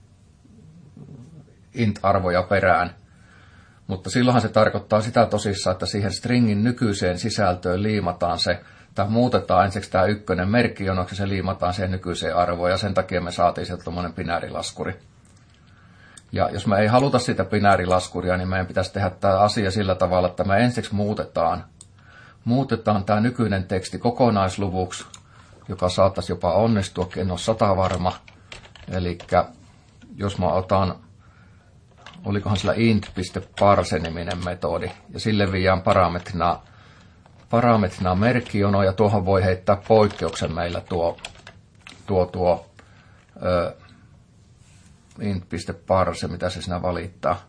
int-arvoja perään, mutta silloinhan se tarkoittaa sitä tosissaan, että siihen stringin nykyiseen sisältöön liimataan se, tai muutetaan ensiksi tämä ykkönen merkkijonoksi, se liimataan siihen nykyiseen arvoon, ja sen takia me saatiin sieltä tuommoinen binäärilaskuri. Ja jos me ei haluta sitä binäärilaskuria, niin meidän pitäisi tehdä tämä asia sillä tavalla, että me ensiksi muutetaan, muutetaan tämä nykyinen teksti kokonaisluvuksi, joka saattaisi jopa onnistua, en ole sata varma. Eli jos mä otan, olikohan sillä int.parse-niminen metodi, ja sille viiään parametrina, parametrina merkkijono, ja tuohon voi heittää poikkeuksen meillä tuo, tuo, tuo ö, int.parse, mitä se siinä valittaa.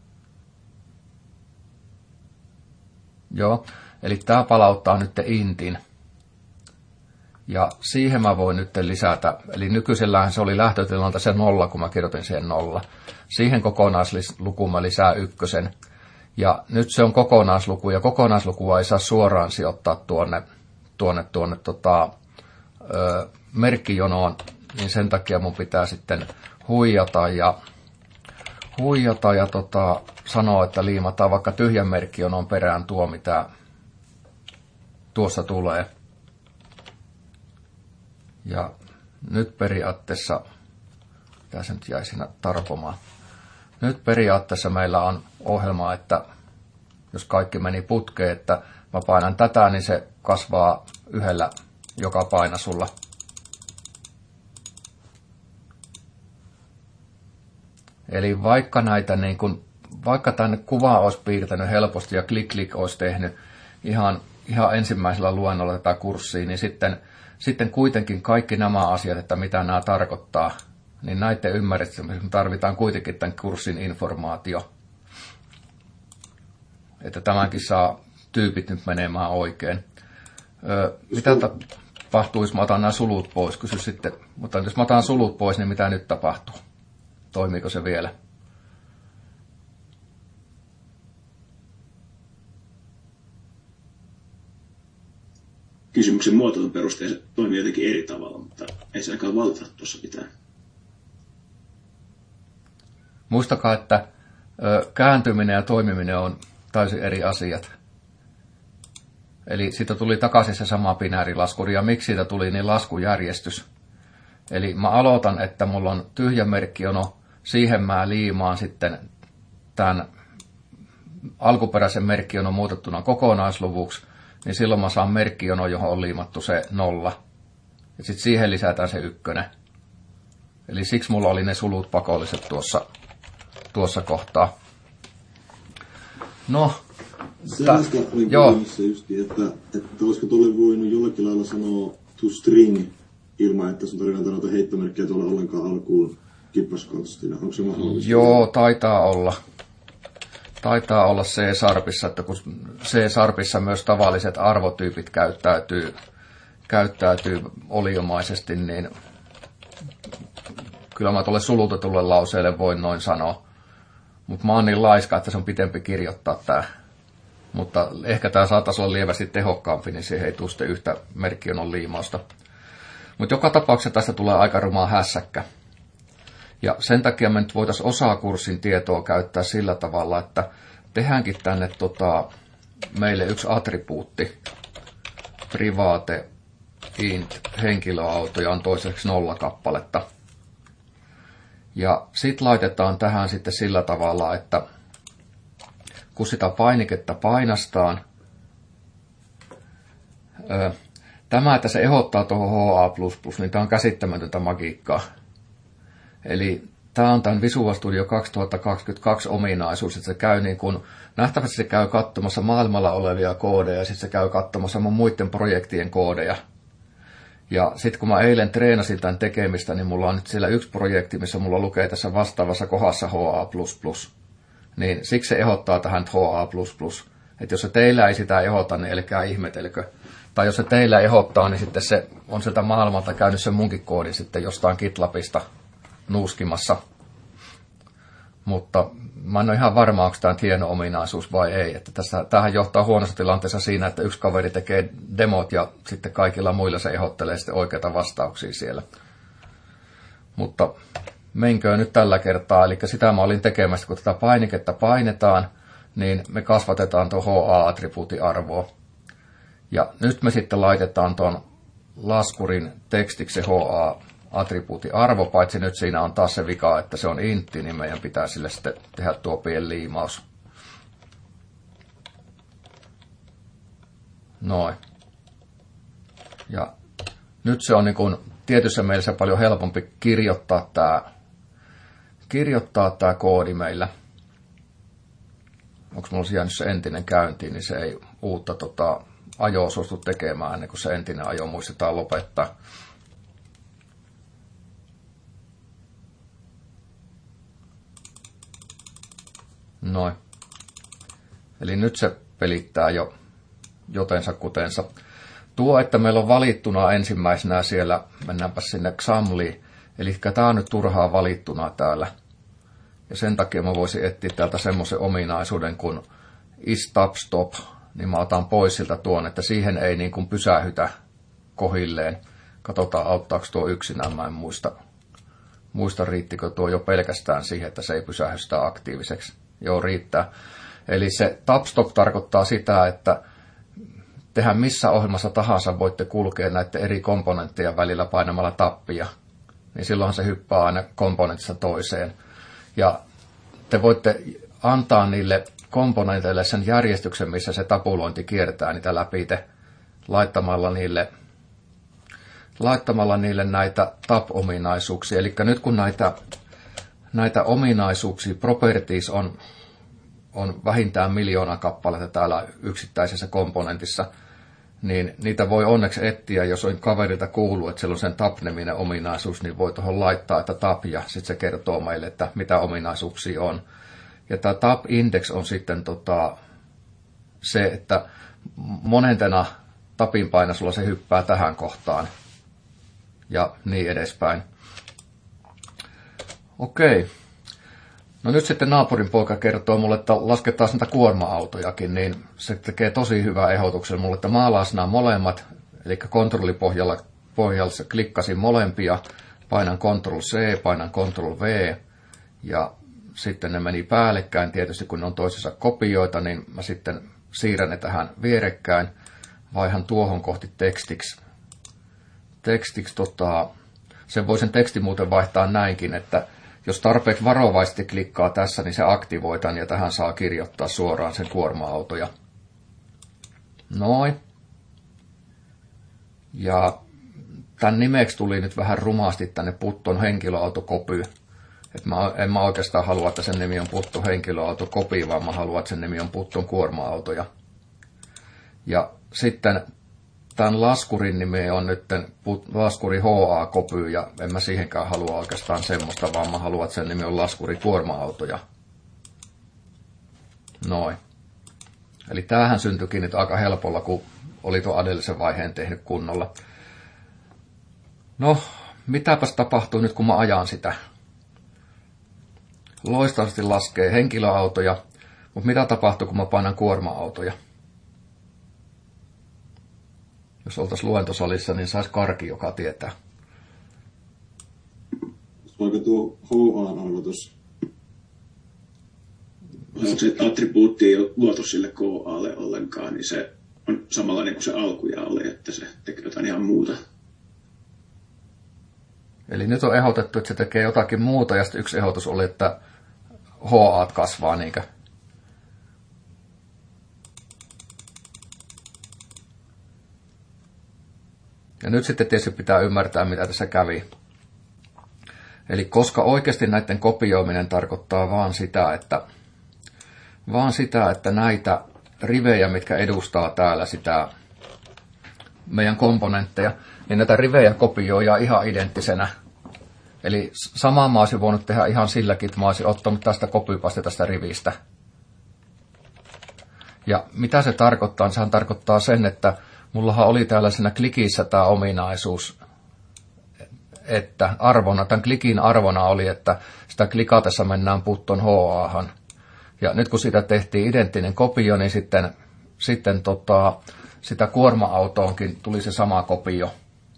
Joo, eli tämä palauttaa nyt intin. Ja siihen mä voin nyt lisätä, eli nykyisellähän se oli lähtötilalta se nolla, kun mä kirjoitin siihen nolla. Siihen kokonaislukuun mä lisää ykkösen. Ja nyt se on kokonaisluku, ja kokonaislukua ei saa suoraan sijoittaa tuonne, tuonne, tuonne tota, ö, merkkijonoon, niin sen takia mun pitää sitten huijata ja, huijata ja tota, sanoa, että liimataan vaikka tyhjän merkkijonon perään tuo, mitä tuossa tulee. Ja nyt periaatteessa, mitä se nyt jäi siinä tarpomaan, nyt periaatteessa meillä on ohjelma, että jos kaikki meni putkeen, että mä painan tätä, niin se kasvaa yhdellä joka painasulla. Eli vaikka näitä niin kun, vaikka tänne kuvaa olisi piirtänyt helposti ja klik-klik olisi tehnyt ihan, ihan ensimmäisellä luennolla tätä kurssia, niin sitten, sitten kuitenkin kaikki nämä asiat, että mitä nämä tarkoittaa, niin näiden ymmärtämiseksi tarvitaan kuitenkin tämän kurssin informaatio. Että tämänkin saa tyypit nyt menemään oikein. Öö, mitä tapahtuu, jos mä otan nämä sulut pois? Kysy sitten, mutta jos mä otan sulut pois, niin mitä nyt tapahtuu? Toimiiko se vielä? Kysymyksen muotoilun perusteella se toimii jotenkin eri tavalla, mutta ei se ainakaan valita tuossa mitään. Muistakaa, että ö, kääntyminen ja toimiminen on täysin eri asiat. Eli siitä tuli takaisin se sama binäärilaskuri, ja miksi siitä tuli niin laskujärjestys. Eli mä aloitan, että mulla on tyhjä merkkijono, siihen mä liimaan sitten tämän alkuperäisen merkkijonon muutettuna kokonaisluvuksi, niin silloin mä saan merkkijono, johon on liimattu se nolla. Ja sitten siihen lisätään se ykkönen. Eli siksi mulla oli ne sulut pakolliset tuossa, tuossa kohtaa. No, sellaista olin kysymyksessä justiin, että, että olisiko tuolle voinut jollakin lailla sanoa to string ilman, että sun tarvitsee noita heittomerkkejä tuolla ollenkaan alkuun kippaskonstina. Onko se mahdollista? Joo, taitaa olla. Taitaa olla C-sharpissa, että kun C-sharpissa myös tavalliset arvotyypit käyttäytyy, käyttäytyy oliomaisesti, niin kyllä mä tuolle sulutetulle lauseelle voin noin sanoa. Mutta mä oon niin laiska, että se on pitempi kirjoittaa tää. Mutta ehkä tää saattaisi olla lievästi tehokkaampi, niin siihen ei tule sitten yhtä merkkionon liimausta. Mutta joka tapauksessa tästä tulee aika rumaa hässäkkä. Ja sen takia me nyt voitaisiin osaa kurssin tietoa käyttää sillä tavalla, että tehdäänkin tänne tota, meille yksi attribuutti, private int henkilöauto, ja on toiseksi nolla kappaletta. Ja sitten laitetaan tähän sitten sillä tavalla, että kun sitä painiketta painastaan, tämä, että se ehdottaa tuohon H A plus plus, niin tämä on käsittämätöntä magiikkaa. Eli tämä on tämän Visual Studio kaksituhattakaksikymmentäkaksi ominaisuus, että se käy niin kuin, nähtävästi se käy katsomassa maailmalla olevia koodeja, ja sitten se käy katsomassa mun muiden projektien koodeja. Ja sitten kun mä eilen treenasin tämän tekemistä, niin mulla on nyt siellä yksi projekti, missä mulla lukee tässä vastaavassa kohdassa H A plus plus. Niin siksi se ehdottaa tähän H A plus plus. Että jos se teillä ei sitä ehdota, niin älkää ihmetelkö. Tai jos se teillä ehdottaa, niin sitten se on sieltä maailmalta käynyt sen munkin koodin sitten jostain GitLabista nuuskimassa. Mutta mä en ole ihan varma, onko tämä hieno ominaisuus vai ei. Että tässä, tämähän johtaa huonossa tilanteessa siinä, että yksi kaveri tekee demot ja sitten kaikilla muilla se ehdottelee sitten oikeita vastauksia siellä. Mutta menköön nyt tällä kertaa. Eli sitä mä olin tekemässä, kun tätä painiketta painetaan, niin me kasvatetaan tuo H A-attribuutin arvoa. Ja nyt me sitten laitetaan tuon laskurin tekstiksi H A-attribuutin arvo, paitsi nyt siinä on taas se vika, että se on intti, niin meidän pitää sille sitten tehdä tuo pieni liimaus. Noin. Ja nyt se on niin kuin tietyssä mielessä paljon helpompi kirjoittaa tämä, kirjoittaa tämä koodi meillä. Onko minulla jäänyt se entinen käyntiin, niin se ei uutta tota, ajoa suostu tekemään ennen kuin se entinen ajo muistetaan lopettaa. Noin. Eli nyt se pelittää jo jotensa kutensa. Tuo, että meillä on valittuna ensimmäisenä siellä, mennäänpä sinne Xamliin, eli tämä on nyt turhaa valittuna täällä. Ja sen takia mä voisin etsiä täältä semmoisen ominaisuuden kuin isTabStop, niin mä otan pois siltä tuon, että siihen ei niin kuin pysähytä kohilleen. Katsotaan, auttaako tuo yksinään, mä en muista, muista riittikö tuo jo pelkästään siihen, että se ei pysähy sitä aktiiviseksi. Joo, riittää. Eli se tabstop tarkoittaa sitä, että tehdään missä ohjelmassa tahansa voitte kulkea näiden eri komponenttien välillä painamalla tappia. Niin silloinhan se hyppää aina komponentista toiseen. Ja te voitte antaa niille komponenteille sen järjestyksen, missä se tapulointi kiertää niitä läpi te, laittamalla niille, laittamalla niille näitä tab-ominaisuuksia. Eli nyt kun näitä, näitä ominaisuuksia, properties on, on vähintään miljoona kappaletta täällä yksittäisessä komponentissa, niin niitä voi onneksi etsiä, jos on kaverilta kuullut, että siellä on sen tab-niminen ominaisuus, niin voi tuohon laittaa, että tab, ja sitten se kertoo meille, että mitä ominaisuuksia on. Ja tämä tab-index on sitten tota, se, että monentena tabin painasulla se hyppää tähän kohtaan, ja niin edespäin. Okei. No nyt sitten naapurin poika kertoo mulle, että lasketaan näitä kuorma-autojakin, niin se tekee tosi hyvää ehdotuksen mulle, että maalasin nämä molemmat, eli kontrollipohjalla pohjalla klikkasin molempia, painan Ctrl C, painan Ctrl V, ja sitten ne meni päällekkäin, tietysti kun ne on toisessa kopioita, niin mä sitten siirrän ne tähän vierekkäin, vaihan tuohon kohti tekstiksi. Tekstiksi tota, sen voi sen teksti muuten vaihtaa näinkin, että jos tarpeeksi varovaisesti klikkaa tässä, niin se aktivoitaan ja tähän saa kirjoittaa suoraan sen kuorma-autoja. Noin. Ja tämän nimeksi tuli nyt vähän rumasti tänne Putton henkilöautokopy. Et mä, en mä oikeastaan halua, että sen nimi on Putton henkilöauto kopi, vaan mä haluan, että sen nimi on Putton kuorma-autoja. Ja sitten tämän laskurin nimi on nyt laskuri H A-kopy, ja en mä siihenkään halua oikeastaan semmoista, vaan mä haluan, että sen nimi on laskuri kuorma-autoja. Noin. Eli tämähän syntyikin nyt aika helpolla, kun oli tuon edellisen vaiheen tehnyt kunnolla. No, mitäpäs tapahtuu nyt, kun mä ajan sitä? Loistavasti laskee henkilöautoja, mutta mitä tapahtuu, kun mä painan kuorma-autoja? Jos oltaisiin luentosalissa, niin saisi karki, joka tietää. Vaikka tuo H A-arvotus. Onko se attribuutti ei ole luotu sille K A:lle ollenkaan, niin se on samanlainen kuin se alkuja oli, että se tekee jotain ihan muuta. Eli nyt on ehdotettu, että se tekee jotakin muuta, ja sitten yksi ehdotus oli, että H A kasvaa niinkö. Ja nyt sitten tietysti pitää ymmärtää, mitä tässä kävi. Eli koska oikeasti näiden kopioiminen tarkoittaa vaan sitä, että, vaan sitä, että näitä rivejä, mitkä edustaa täällä sitä meidän komponentteja, niin näitä rivejä kopioidaan ihan identtisenä. Eli samaa mä olisin voinut tehdä ihan silläkin, että mä olisin ottanut tästä copypaste tästä rivistä. Ja mitä se tarkoittaa? Sehän tarkoittaa sen, että mullahan oli täällä siinä klikissä tämä ominaisuus, että arvona, tämän klikin arvona oli, että sitä klikatessa mennään Putton H A:han. Ja nyt kun siitä tehtiin identtinen kopio, niin sitten, sitten tota, sitä kuorma-autoonkin tuli se sama kopio.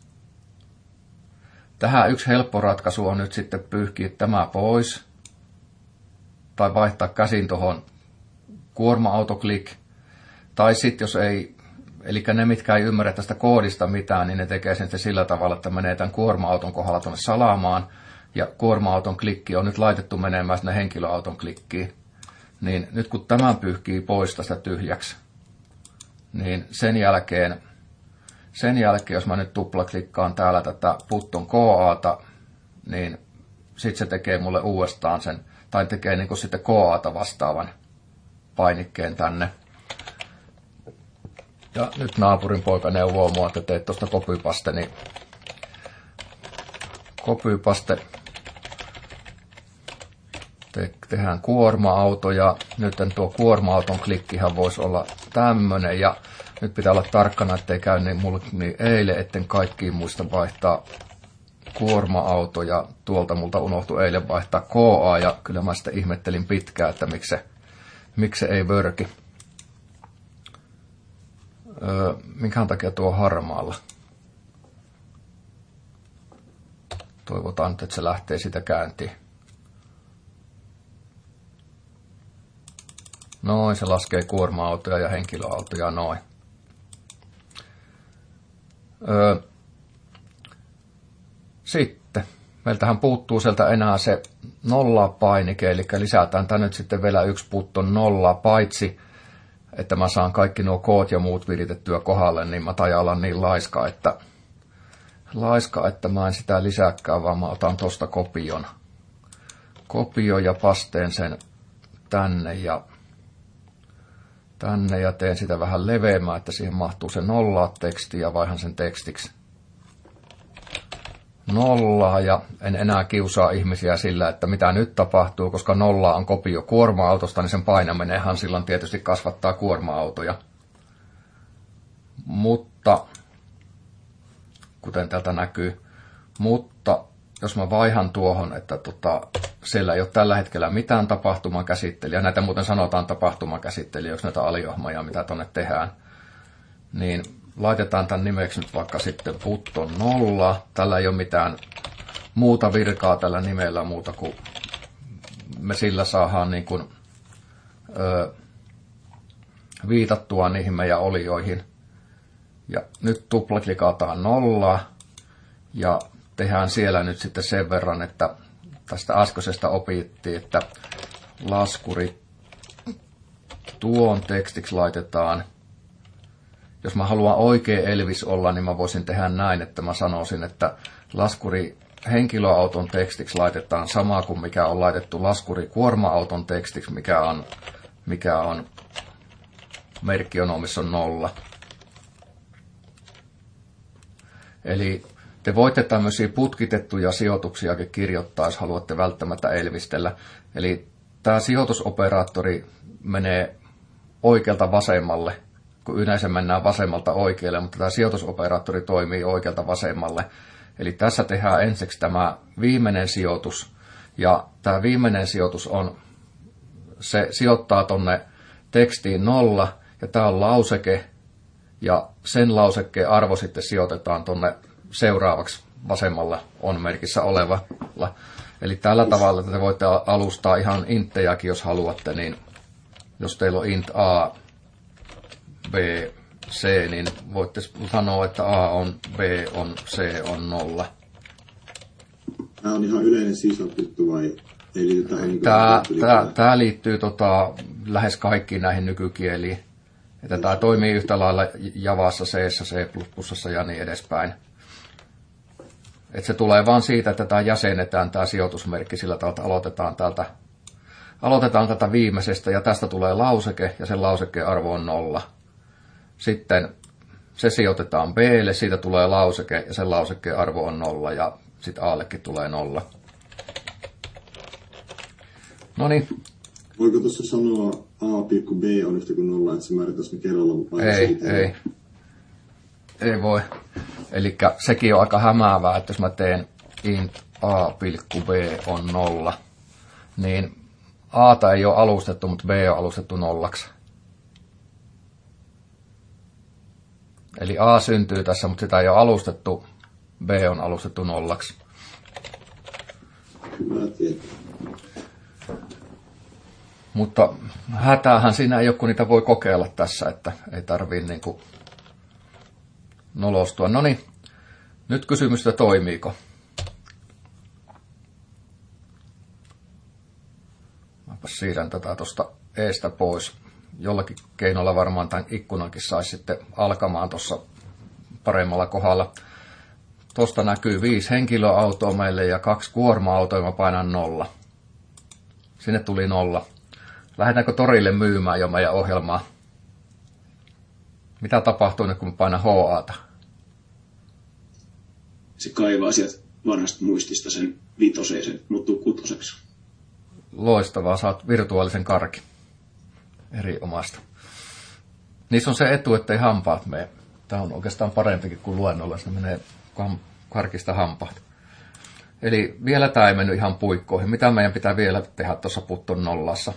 Tähän yksi helppo ratkaisu on nyt sitten pyyhkiä tämä pois, tai vaihtaa käsin tuohon kuorma-autoklik, tai sitten jos ei, eli ne mitkä ei ymmärrä tästä koodista mitään, niin ne tekee sen sillä tavalla, että menee tämän kuorma-auton kohdalla tuonne salaamaan, ja kuorma-auton klikki on nyt laitettu menemään sinne henkilöauton klikkiin. Niin nyt kun tämän pyyhkii pois tästä tyhjäksi, niin sen jälkeen, sen jälkeen jos mä nyt tuplaklikkaan täällä tätä Putton K A:ta, niin sitten se tekee mulle uudestaan sen, tai tekee niin kuin sitten K A:ta vastaavan painikkeen tänne. Ja nyt naapurin poika neuvoo mua, että teet tuosta copypaste, niin copypaste te- tehdään kuorma-auto, ja nyt tuo kuorma-auton klikkihän voisi olla tämmönen, ja nyt pitää olla tarkkana, ettei käy niin mulle niin eilen, etten kaikkiin muista vaihtaa kuorma-auto, ja tuolta multa unohtui eilen vaihtaa K A, ja kyllä mä sitten ihmettelin pitkään, että miksi se, miksi se ei vörki. Öö, minkähän takia tuo harmaalla? Toivotaan nyt, että se lähtee sitä käyntiin. Noin, se laskee kuorma-autoja ja henkilöautoja, noin. Öö, sitten, meiltähän puuttuu sieltä enää se nolla-painike, eli lisätään tänne nyt sitten vielä yksi Putton nolla, paitsi että mä saan kaikki nuo koot ja muut viritettyä kohdalle, niin mä tajan olla niin laiska, että, laiska, että mä en sitä lisääkään, vaan mä otan tosta kopion. Kopio ja pasteen sen tänne ja tänne ja teen sitä vähän leveämään, että siihen mahtuu se nolla teksti ja vaihan sen tekstiksi nollaa, ja en enää kiusaa ihmisiä sillä, että mitä nyt tapahtuu, koska nolla on kopio kuorma-autosta, niin sen painaminenhan silloin tietysti kasvattaa kuorma-autoja. Mutta, kuten täältä näkyy, mutta jos mä vaihan tuohon, että tota, siellä ei ole tällä hetkellä mitään tapahtumakäsittelyä, näitä muuten sanotaan tapahtumakäsittelijöiksi, näitä aliohmoja, mitä tuonne tehdään, niin laitetaan tämän nimeksi nyt vaikka sitten Putton nolla. Tällä ei ole mitään muuta virkaa tällä nimellä muuta kuin me sillä saadaan niin kuin, ö, viitattua niihin meidän olioihin. Ja nyt tuplaklikataan nollaa ja tehdään siellä nyt sitten sen verran, että tästä äskeisestä opittiin, että laskuri tuon tekstiksi laitetaan. Jos mä haluan oikein Elvis olla, niin mä voisin tehdä näin, että mä sanoisin, että laskuri henkilöauton tekstiksi laitetaan sama kuin mikä on laitettu laskuri kuorma-auton tekstiksi, mikä on, mikä on merkki on missä on nolla. Eli te voitte tämmöisiä putkitettuja sijoituksiakin kirjoittaa, jos haluatte välttämättä elvistellä. Eli tämä sijoitusoperaattori menee oikealta vasemmalle, kun yleensä mennään vasemmalta oikealle, mutta tämä sijoitusoperaattori toimii oikealta vasemmalle. Eli tässä tehdään ensiksi tämä viimeinen sijoitus, ja tämä viimeinen sijoitus on, se sijoittaa tonne tekstiin nolla, ja tämä on lauseke, ja sen lausekkeen arvo sitten sijoitetaan tonne seuraavaksi vasemmalla on merkissä olevalla. Eli tällä tavalla te voitte alustaa ihan inttejäkin, jos haluatte, niin jos teillä on int a, b, c, niin voitte sanoa, että a on, b on, c on nolla. Tämä on ihan yleinen sisältö vai ei liity tähän? Niin tämä, tämä, tämä liittyy tota, lähes kaikkiin näihin nykykieliin. Että tämä toimii yhtä lailla Javassa, C, C++ ja niin edespäin. Että se tulee vaan siitä, että tämä jäsennetään tämä sijoitusmerkki sillä tavalla, että aloitetaan täältä, aloitetaan tätä viimeisestä ja tästä tulee lauseke ja sen lausekkeen arvo on nolla. Sitten se sijoitetaan B:lle, siitä tulee lauseke ja sen lausekkeen arvo on nolla ja sitten Allekin tulee nolla. No niin. Voiko tuossa sanoa A,B on yhtä kuin nolla, että se määritäisi kerralla vai Ei, siitä? ei. Ei voi. Eli sekin on aika hämäävää, että jos mä teen int A,B on nolla, niin A:ta ei ole alustettu, mutta B on alustettu nollaksi. Eli A syntyy tässä, mutta sitä ei ole alustettu, B on alustettu nollaksi. Hyvä tietää. Mutta hätäähän siinä ei ole, kun niitä voi kokeilla tässä, että ei tarvitse niin kuin nolostua. No niin, nyt kysymystä toimiiko. Mäpä siirrän tätä tuosta eestä pois. Jollakin keinolla varmaan tämän ikkunankin saisi sitten alkamaan tuossa paremmalla kohdalla. Tuosta näkyy viisi henkilöautoa meille ja kaksi kuorma-autoa, ja mä painan nolla. Sinne tuli nolla. Lähdetäänkö torille myymään jo meidän ohjelmaa? Mitä tapahtuu nyt, kun mä painan H A:ta? Se kaivaa sieltä vanhasta muistista sen vitoseen, se muuttuu kutoseksi. Loistavaa, saat virtuaalisen karkin. Eri omasta. Niissä on se etu, ettei hampaat mene. Tämä on oikeastaan parempikin kuin luennolla, se menee karkista hampaat. Eli vielä tämä ei mennyt ihan puikkoihin. Mitä meidän pitää vielä tehdä tuossa putton nollassa?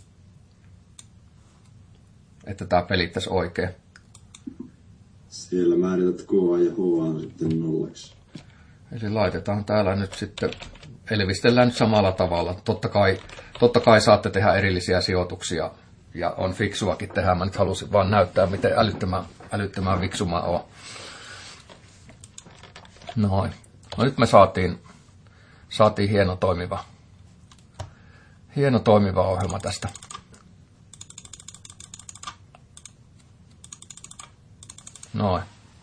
Että tämä pelittäisi oikein. Siellä määrität K A ja H A sitten nollaksi. Eli laitetaan täällä nyt sitten, elvistellään nyt samalla tavalla. Totta kai, totta kai saatte tehdä erillisiä sijoituksia ja on fiksuakin tehdä. Mä nyt halusin vaan näyttää, miten älyttömän, älyttömän fiksu mä oon. Noin. No nyt me saatiin, saatiin hieno toimiva, hieno toimiva ohjelma tästä. Noin.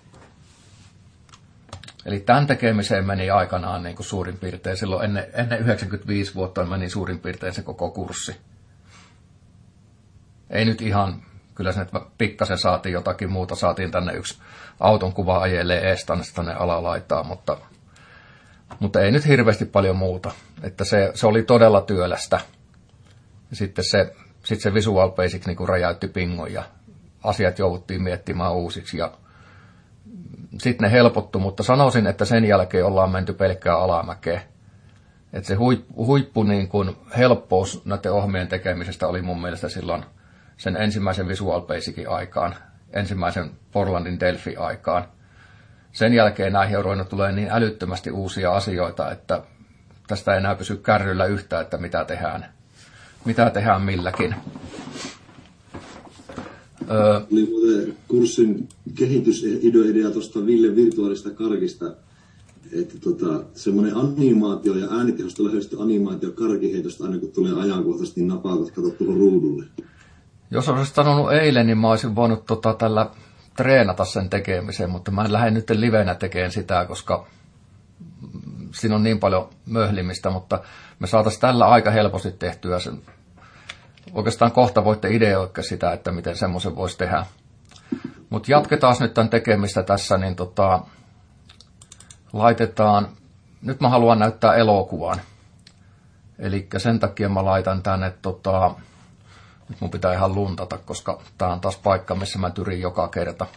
Eli tämän tekemiseen meni aikanaan niin kuin suurin piirtein, silloin ennen, ennen yhdeksänkymmentäviisi vuotta meni suurin piirtein se koko kurssi. Ei nyt ihan, kyllä se nyt pikkasen saatiin jotakin muuta, saatiin tänne yksi auton kuva ajelee ees tänne, tänne alalaitaan, mutta, mutta ei nyt hirveästi paljon muuta. Että se, se oli todella työlästä. Ja sitten se, sitten se Visual Basic niin kuin räjäytti pingon ja asiat jouduttiin miettimään uusiksi ja sitten ne helpottu, mutta sanoisin, että sen jälkeen ollaan menty pelkkää alamäkeen. Että se huippu, huippu niin kuin helppous näiden ohjelmien tekemisestä oli mun mielestä silloin sen ensimmäisen Visual Basicin aikaan, ensimmäisen Portlandin Delphi-aikaan. Sen jälkeen näihin on ruvennut tulee niin älyttömästi uusia asioita, että tästä ei enää pysy kärryllä yhtään, että mitä tehdään, mitä tehdään milläkin. Öö, oli muuten kurssin kehitysidea tuosta Ville virtuaalista karkista, että tota, semmoinen animaatio ja äänitehosta lähestyy animaatio karkiheitosta aina kun tulee ajankohtaisesti napaavat katsottu ruudulle. Jos olisit sanonut eilen, niin mä olisin voinut tota, tällä treenata sen tekemiseen, mutta mä en lähde nyt livenä tekemään sitä, koska siinä on niin paljon möhlimistä, mutta me saataisiin tällä aika helposti tehtyä sen. Oikeastaan kohta voitte ideoida sitä, että miten semmoisen voisi tehdä. Mutta jatketaan nyt tämän tekemistä tässä, niin tota, laitetaan, nyt mä haluan näyttää elokuvan. Eli sen takia mä laitan tänne, tota, nyt mun pitää ihan luntata, koska tää on taas paikka, missä mä tyrin joka kerta.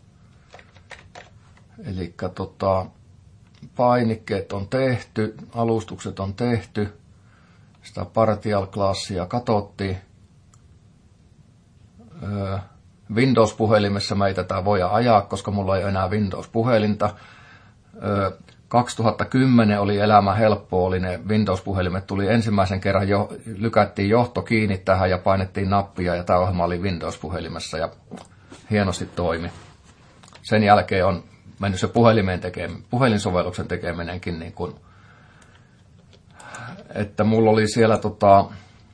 Eli tota, painikkeet on tehty, alustukset on tehty, sitä partial classia katsottiin. Öö, Windows-puhelimessa mä ei tätä voi ajaa, koska mulla ei ole enää Windows-puhelinta. Öö, kaksituhattakymmenen oli elämä helppo, oli ne Windows-puhelimet, tuli ensimmäisen kerran, jo, lykättiin johto kiinni tähän ja painettiin nappia ja tämä ohjelma oli Windows-puhelimessa ja hienosti toimi. Sen jälkeen on mennyt se puhelimen tekeminen, puhelinsovelluksen tekeminenkin niin kuin, että mulla oli siellä tota,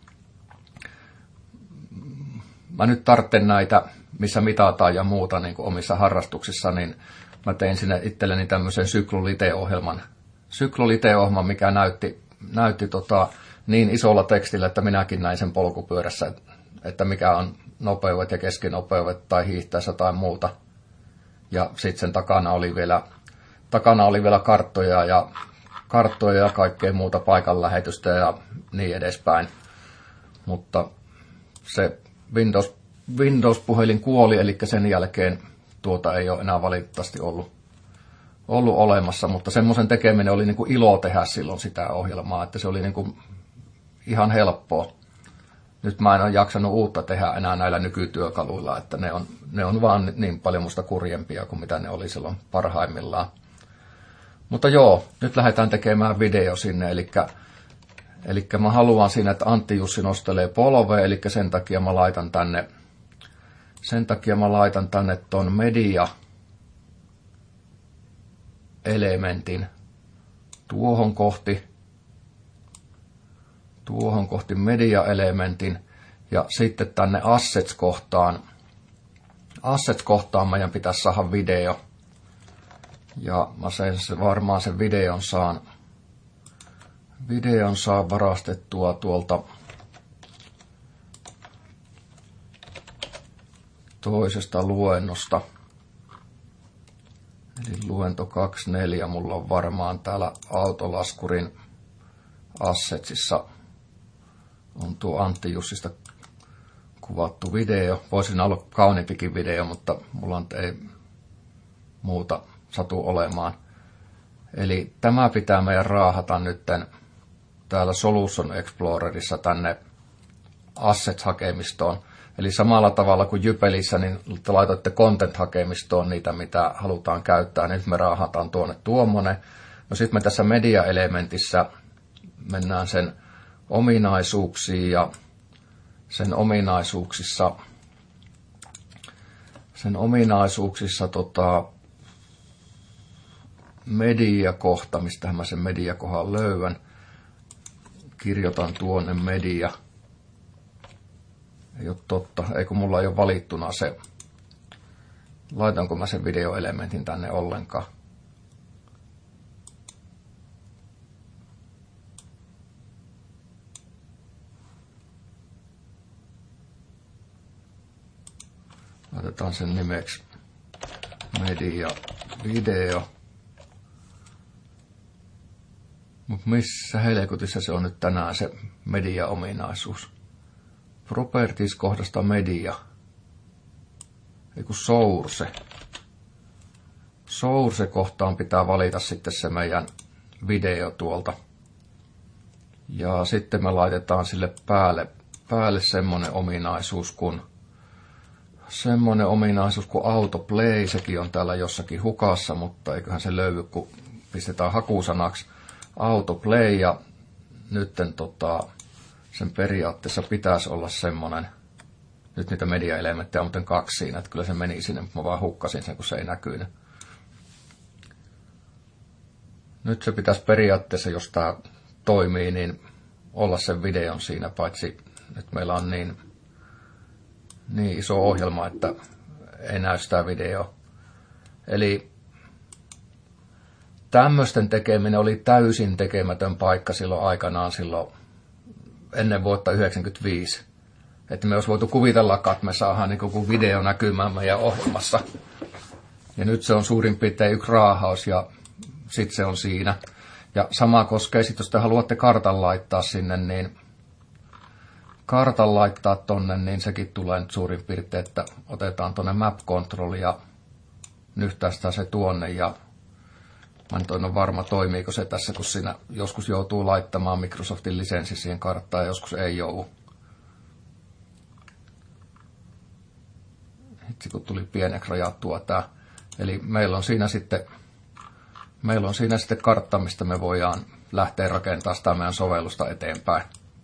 mä nyt tarvitsen näitä, missä mitataan ja muuta niin kuin omissa harrastuksissa, niin mä tein sinne itselleni tämmöisen Cyclolite-ohjelman. Cyclolite-ohjelman, mikä näytti, näytti tota, niin isolla tekstillä, että minäkin näin sen polkupyörässä, että mikä on nopeudet ja keskinopeudet tai hiihtäessä tai muuta. Ja sitten sen takana oli vielä, takana oli vielä karttoja ja, karttoja ja kaikkea muuta paikanlähetystä ja niin edespäin. Mutta se Windows, Windows-puhelin kuoli, eli sen jälkeen tuota ei ole enää valitettavasti ollut, ollut olemassa, mutta semmoisen tekeminen oli niin kuin ilo tehdä silloin sitä ohjelmaa, että se oli niin kuin ihan helppoa. Nyt mä en ole jaksanut uutta tehdä enää näillä nykytyökaluilla, että ne on, ne on vaan niin paljon musta kurjempia kuin mitä ne oli silloin parhaimmillaan. Mutta joo, nyt lähdetään tekemään video sinne, eli, eli mä haluan siinä, että Antti Jussi nostelee polvea, eli sen takia mä laitan tänne, sen takia mä laitan tänne ton media-elementin tuohon kohti, tuohon kohti media-elementin ja sitten tänne assets-kohtaan, assets-kohtaan meidän pitäisi saada video. Ja mä sen, varmaan sen videon saan, videon saan varastettua tuolta toisesta luennosta. Eli luento kaksikymmentäneljä, mulla on varmaan täällä autolaskurin assetsissa on tuo Antti Jussista kuvattu video. Voisin olla kauniimpikin video, mutta mulla ei muuta satu olemaan. Eli tämä pitää meidän raahata nytten täällä Solution Explorerissa tänne Assets-hakemistoon. Eli samalla tavalla kuin Jypelissä, niin te laitoitte Content-hakemistoon niitä, mitä halutaan käyttää. Nyt me raahataan tuonne tuommoinen. No sitten me tässä media-elementissä mennään sen ominaisuuksiin ja sen ominaisuuksissa, sen ominaisuuksissa tota, mediakohta, mistähän mä sen mediakohan löydän. Kirjoitan tuonne media. Ei ole totta, ei kun mulla ei ole valittuna se, laitanko mä sen videoelementin tänne ollenkaan. Laitetaan sen nimeksi media video. Mutta missä helkutissa se on nyt tänään se media-ominaisuus? Properties-kohdasta media. Eiku source. Source-kohtaan pitää valita sitten se meidän video tuolta. Ja sitten me laitetaan sille päälle, päälle semmonen ominaisuus kuin semmonen ominaisuus kuin autoplay. Sekin on täällä jossakin hukassa, mutta eiköhän se löydy, kun pistetään hakusanaksi autoplay ja nytten tota, sen periaatteessa pitäisi olla semmonen, nyt niitä media-elementtejä on muuten kaksi siinä, että kyllä se meni sinne, mutta mä vaan hukkasin sen, kun se ei näkynyt. Nyt se pitäisi periaatteessa, jos tää toimii, niin olla sen videon siinä, paitsi nyt meillä on niin, niin iso ohjelma, että ei näy sitä video. Eli tämmöisten tekeminen oli täysin tekemätön paikka silloin aikanaan silloin ennen vuotta yhdeksänkymmentäviisi. Että me olisi voitu kuvitellakaan, että me saadaan niin koko video näkymään meidän ohjelmassa. Ja nyt se on suurin piirtein yksi raahaus ja sitten se on siinä. Ja sama koskee sitten, jos te haluatte kartan laittaa sinne, niin kartan laittaa tonne, niin sekin tulee nyt suurin piirtein, että otetaan tonne map control ja nyhtäistään se tuonne. Ja mä nyt en ole varma, toimiiko se tässä, kun siinä joskus joutuu laittamaan Microsoftin lisenssi siihen karttaan ja joskus ei joudu. Hitsi, kun tuli pieneksi rajattua tää. Eli meillä on siinä sitten, meillä on siinä sitten kartta, mistä me voidaan lähteä rakentamaan sitä meidän sovellusta eteenpäin.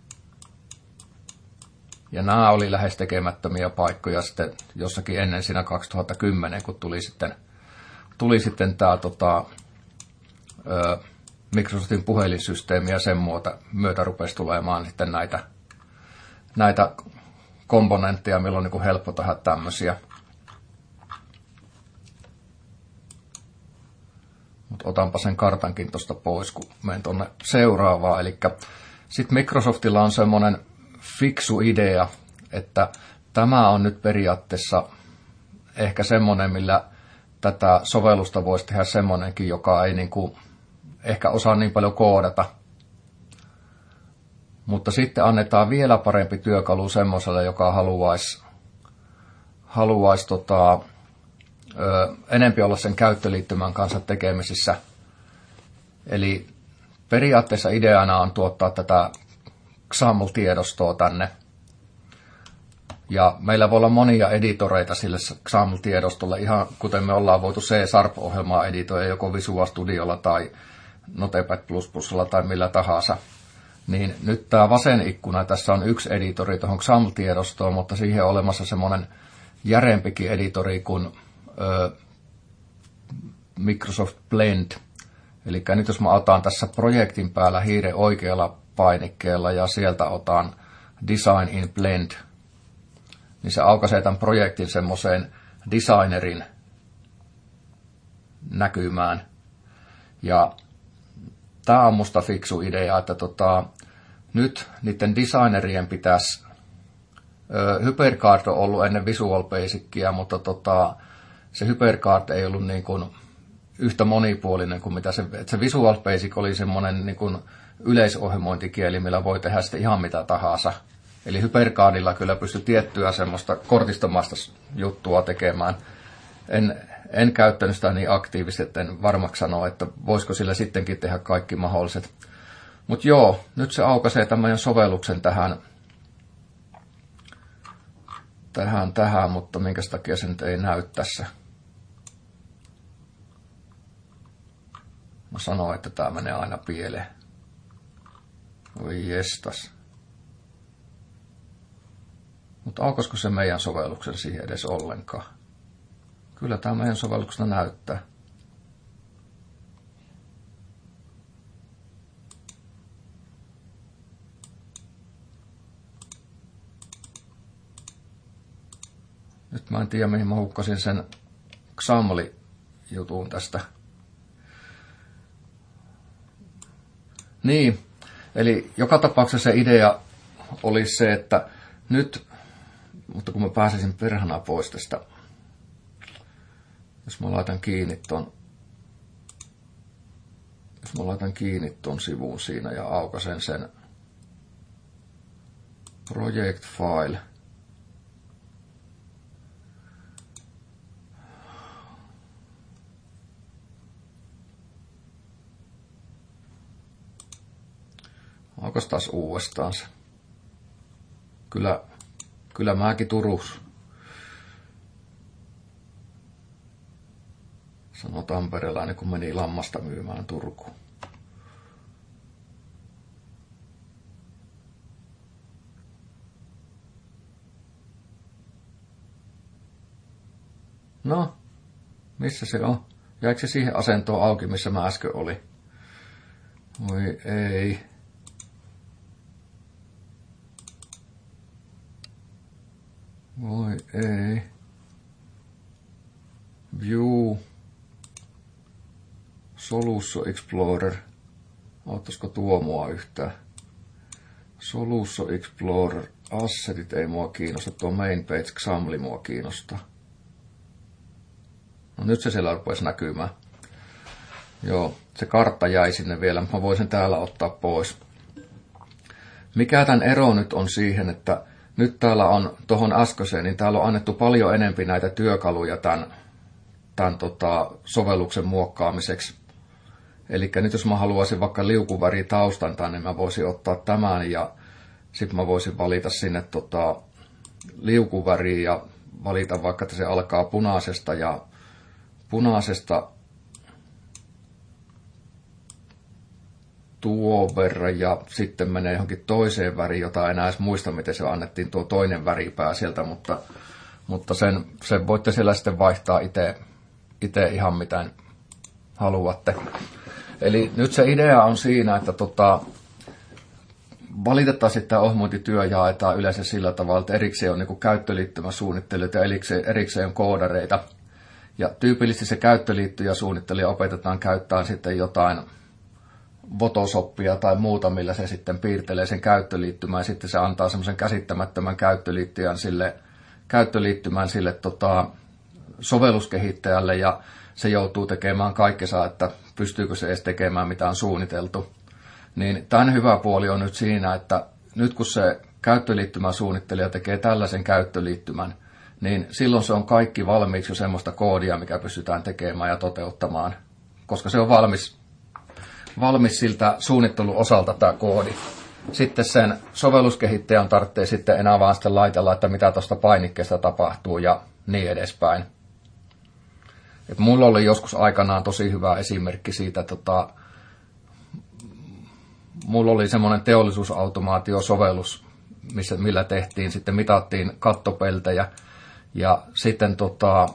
Ja nämä oli lähes tekemättömiä paikkoja sitten jossakin ennen siinä kaksituhattakymmenen, kun tuli sitten, tuli sitten tämä tota, ö, Microsoftin puhelinsysteemi ja sen muuta, myötä rupesi tulemaan sitten näitä, näitä komponentteja, millä on niin kuin helppo tehdä tämmöisiä. Mutta otanpa sen kartankin tuosta pois, kun menen tuonne seuraavaan. Eli sitten Microsoftilla on semmoinen fiksu idea, että tämä on nyt periaatteessa ehkä semmoinen, millä tätä sovellusta voisi tehdä semmoinenkin, joka ei niin kuin ehkä osaa niin paljon koodata. Mutta sitten annetaan vielä parempi työkalu semmoiselle, joka haluaisi, haluaisi tota, ö, enempi olla sen käyttöliittymän kanssa tekemisissä. Eli periaatteessa ideana on tuottaa tätä X A M L-tiedostoa tänne. Ja meillä voi olla monia editoreita sille X A M L-tiedostolle, ihan kuten me ollaan voitu C-Sharp-ohjelmaa editoida joko Visual Studiolla tai Notepad plus plusilla tai millä tahansa. Niin nyt tämä vasen ikkuna, tässä on yksi editori tuohon X A M L-tiedostoon, mutta siihen on olemassa semmoinen järempikin editori kuin ö, Microsoft Blend. Eli nyt jos mä otan tässä projektin päällä hiiren oikealla painikkeella ja sieltä otan Design in Blend, niin se aukaisee tämän projektin semmoiseen designerin näkymään. Ja tämä on musta fiksu idea, että tota, nyt niiden designerien pitäisi, ö, HyperCard on ollut ennen Visual Basicia, mutta tota, se HyperCard ei ollut niin kuin yhtä monipuolinen kuin mitä se, että se Visual Basic oli semmoinen niin kuin yleisohjelmointikieli, millä voi tehdä sitten ihan mitä tahansa. Eli HyperCardilla kyllä pystyi tiettyä semmoista kortistomaista juttua tekemään. En, en käyttänyt sitä niin aktiivisesti, että en varmaksi sanoa, että voisiko sillä sittenkin tehdä kaikki mahdolliset. Mutta joo, nyt se aukaisee tämän sovelluksen tähän, tähän, tähän, mutta minkä takia se nyt ei näy tässä. Mä sanoin, että tämä menee aina pieleen. Oi jestas. Mutta aukaisiko se meidän sovelluksen siihen edes ollenkaan? Kyllä tämä meidän sovelluksena näyttää. Nyt mä en tiedä, mihin mä hukkasin sen X A M L-jutun tästä. Niin, eli joka tapauksessa se idea olisi se, että nyt, mutta kun mä pääsisin perhana pois tästä, jos mä laitan kiinni ton, jos mä laitan kiinni ton sivun siinä ja aukasen sen project file, aukas taas uudestaan se. Kyllä, kyllä mäkin Turus. Sano tamperelainen, kun meni lammasta myymään Turkuun. No, missä se on? Jäikö se siihen asentoon auki, missä mä äsken oli? Voi ei. Voi ei. View. Solution Explorer. Auttaisiko tuo mua yhtään? Solution Explorer. Assetit ei mua kiinnosta. Tuo main page Xamli mua kiinnostaa. No nyt se siellä rupesi näkymään. Joo, se kartta jäi sinne vielä, mutta mä voisin täällä ottaa pois. Mikä tämän ero nyt on siihen, että nyt täällä on tuohon äskeiseen, niin täällä on annettu paljon enempi näitä työkaluja tämän, tämän tota, sovelluksen muokkaamiseksi. Eli nyt jos mä haluaisin vaikka liukuväri taustan tänne, niin mä voisin ottaa tämän ja sitten mä voisin valita sinne tota, liukuväriin ja valita vaikka, että se alkaa punaisesta ja punaisesta tuo verran ja sitten menee johonkin toiseen väriin, jota en enää edes muista, miten se annettiin tuo toinen väripää sieltä, mutta, mutta sen, sen voitte siellä sitten vaihtaa itse ihan miten haluatte. Eli nyt se idea on siinä, että tota, valitettavasti tämä ohjelmointityö jaetaan yleensä sillä tavalla, että erikseen on niin käyttöliittymäsuunnittelijat ja erikseen, erikseen on koodareita. Ja tyypillisesti se käyttöliittyjäsuunnittelija opetetaan käyttämään sitten jotain Photoshopia tai muuta, millä se sitten piirtelee sen käyttöliittymään, ja sitten se antaa semmoisen käsittämättömän käyttöliittymän sille, käyttöliittymän sille tota, sovelluskehittäjälle, ja se joutuu tekemään kaikkensa, että pystyykö se edes tekemään, mitä on suunniteltu. Niin tämän hyvä puoli on nyt siinä, että nyt kun se käyttöliittymäsuunnittelija tekee tällaisen käyttöliittymän, niin silloin se on kaikki valmiiksi jo semmoista koodia, mikä pystytään tekemään ja toteuttamaan, koska se on valmis, valmis siltä suunnittelun osalta tämä koodi. Sitten sen sovelluskehittäjän tarvitsee sitten enää vaan sitten laitella, että mitä tuosta painikkeesta tapahtuu ja niin edespäin. Et mulla oli joskus aikanaan tosi hyvä esimerkki siitä, että tota, mulla oli semmoinen teollisuusautomaatiosovellus, missä, millä tehtiin, sitten mitattiin kattopeltejä. Ja sitten, tota,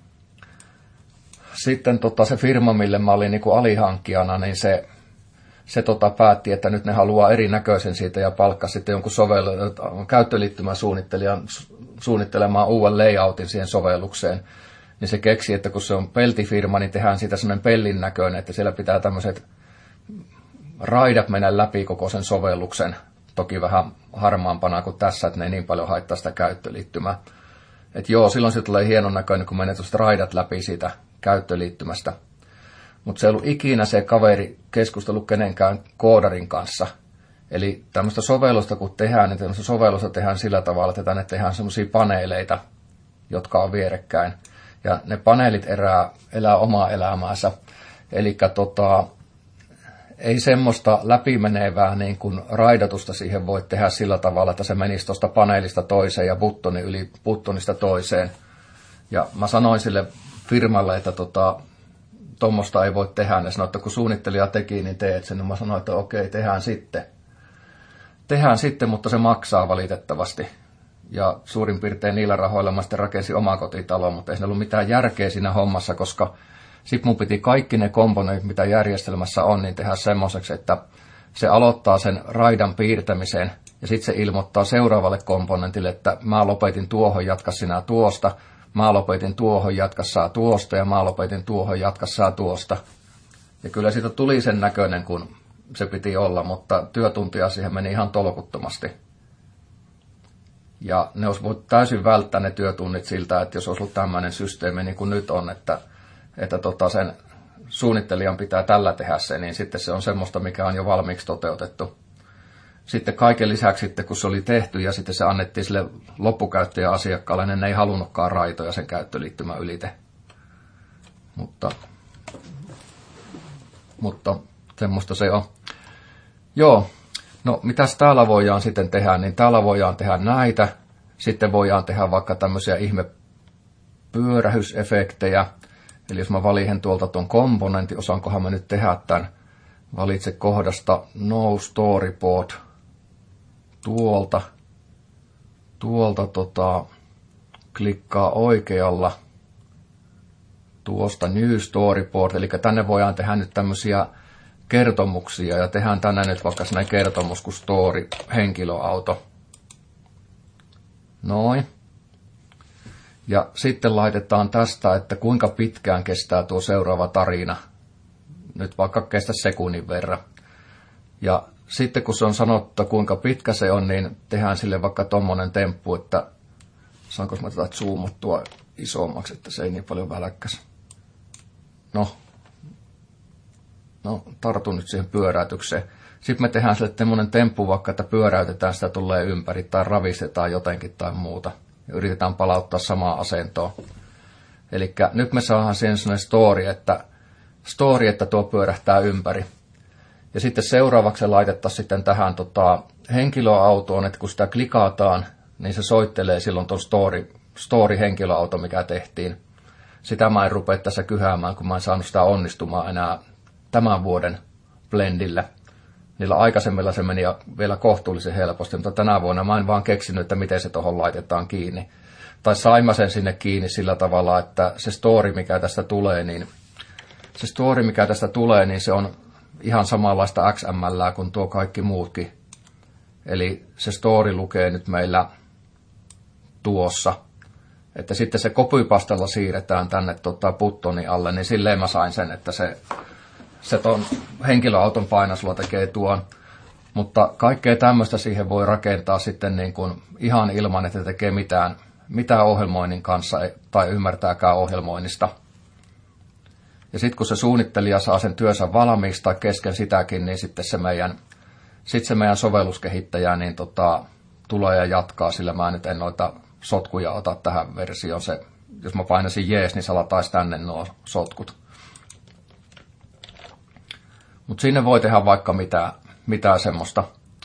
sitten tota, se firma, mille mä olin niinku alihankkijana, niin se, se tota, päätti, että nyt ne haluaa erinäköisen siitä ja palkkasi sitten jonkun sovellu- käyttöliittymän suunnittelijan suunnittelemaan uuden layoutin siihen sovellukseen. Niin se keksi, että kun se on peltifirma, niin tehdään siitä semmoinen pellin näköinen, että siellä pitää tämmöiset raidat mennä läpi koko sen sovelluksen. Toki vähän harmaampana kuin tässä, että ne ei niin paljon haittaa sitä käyttöliittymää. Että joo, silloin se tulee hienon näköinen, kun menee tuosta raidat läpi siitä käyttöliittymästä. Mutta se ei ollut ikinä se kaveri keskustellut kenenkään koodarin kanssa. Eli tämmöistä sovellusta kun tehdään, niin tämmöistä sovellusta tehdään sillä tavalla, että tänne tehdään semmoisia paneeleita, jotka on vierekkäin. Ja ne paneelit elää, elää omaa elämäänsä. Eli tota, ei semmoista läpimenevää niin kuin raidatusta siihen voi tehdä sillä tavalla, että se menisi tuosta paneelista toiseen ja buttonin yli buttonista toiseen. Ja mä sanoin sille firmalle, että tota, tuommoista ei voi tehdä. Ja sanoin, että kun suunnittelija teki, niin teet sen. Niin mä sanoin, että okei, tehdään sitten. Tehdään sitten, mutta se maksaa valitettavasti. Ja suurin piirtein niillä rahoilla mä sitten rakensin omakotitalon, mutta ei siinä ollut mitään järkeä siinä hommassa, koska sitten mun piti kaikki ne komponentit, mitä järjestelmässä on, niin tehdä semmoiseksi, että se aloittaa sen raidan piirtämisen ja sitten se ilmoittaa seuraavalle komponentille, että mä lopetin tuohon, jatka sinä tuosta, mä lopetin tuohon, jatka saa tuosta ja mä lopetin tuohon, jatka saa tuosta. Ja kyllä siitä tuli sen näköinen, kun se piti olla, mutta työtuntia siihen meni ihan tolkuttomasti. Ja ne olisi voinut täysin välttää ne työtunnit siltä, että jos olisi ollut tämmöinen systeemi niin kuin nyt on, että että tota sen suunnittelijan pitää tällä tehdä se, niin sitten se on semmoista, mikä on jo valmiiksi toteutettu. Sitten kaiken lisäksi, sitten, kun se oli tehty ja sitten se annettiin sille loppukäyttäjän asiakkaalle, niin ne ei halunnutkaan raitoja sen käyttöliittymän ylite. Mutta, mutta semmoista se on. Joo, no mitäs täällä voidaan sitten tehdä, niin täällä voidaan tehdä näitä. Sitten voidaan tehdä vaikka tämmöisiä ihme pyörähysefektejä. Eli jos mä valihen tuolta tuon komponentin, osaankohan mä nyt tehdä tämän, valitse kohdasta No Storyboard, tuolta, tuolta tota, klikkaa oikealla, tuosta New Storyboard, eli tänne voidaan tehdä nyt tämmöisiä kertomuksia, ja tehdään tänne nyt vaikka sellainen kertomus kuin Story, henkilöauto. Noin. Ja sitten laitetaan tästä, että kuinka pitkään kestää tuo seuraava tarina. nyt vaikka kestä sekunnin verran. Ja sitten kun se on sanottu, kuinka pitkä se on, niin tehdään sille vaikka tommonen temppu, että saanko mä tätä zoomottua isommaksi, että se ei niin paljon väläkkäs. No, no tartun nyt siihen pyöräytykseen. Sitten me tehdään sille semmoinen temppu vaikka, että pyöräytetään sitä tulee ympäri tai ravistetaan jotenkin tai muuta. Ja yritetään palauttaa samaa asentoa. Eli nyt me saadaan siihen sellainen story, että, story, että tuo pyörähtää ympäri. Ja sitten seuraavaksi laitettaisiin sitten tähän tota, henkilöautoon, että kun sitä klikataan, niin se soittelee silloin tuon story, story henkilöauto, mikä tehtiin. Sitä mä en rupea tässä kyhäämään, kun mä en saanut sitä onnistumaan enää tämän vuoden blendillä. Niillä aikaisemmilla se meni vielä kohtuullisen helposti, mutta tänä vuonna mä en vaan keksinyt, että miten se tuohon laitetaan kiinni. Tai sain mä sen sinne kiinni sillä tavalla, että se story, mikä tästä tulee, niin se story, mikä tästä tulee, niin se on ihan samanlaista X M L:ää kuin tuo kaikki muutkin. Eli se story lukee nyt meillä tuossa. Että sitten se copypastella siirretään tänne tota, buttonin alle, niin silleen mä sain sen, että se, se ton henkilöauton painasulla tekee tuon. Mutta kaikkea tämmöistä siihen voi rakentaa sitten niin kuin ihan ilman, että tekee mitään, mitään ohjelmoinnin kanssa tai ymmärtääkään ohjelmoinnista. Ja sitten kun se suunnittelija saa sen työnsä valmiiksi tai kesken sitäkin, niin sitten se meidän, sit se meidän sovelluskehittäjä niin tota, tulee ja jatkaa, sillä mä nyt en noita sotkuja ota tähän versioon. Se, jos mä painasin jees, niin se lataisi tänne nuo sotkut. Mutta sinne voi tehdä vaikka mitään, mitään semmoista.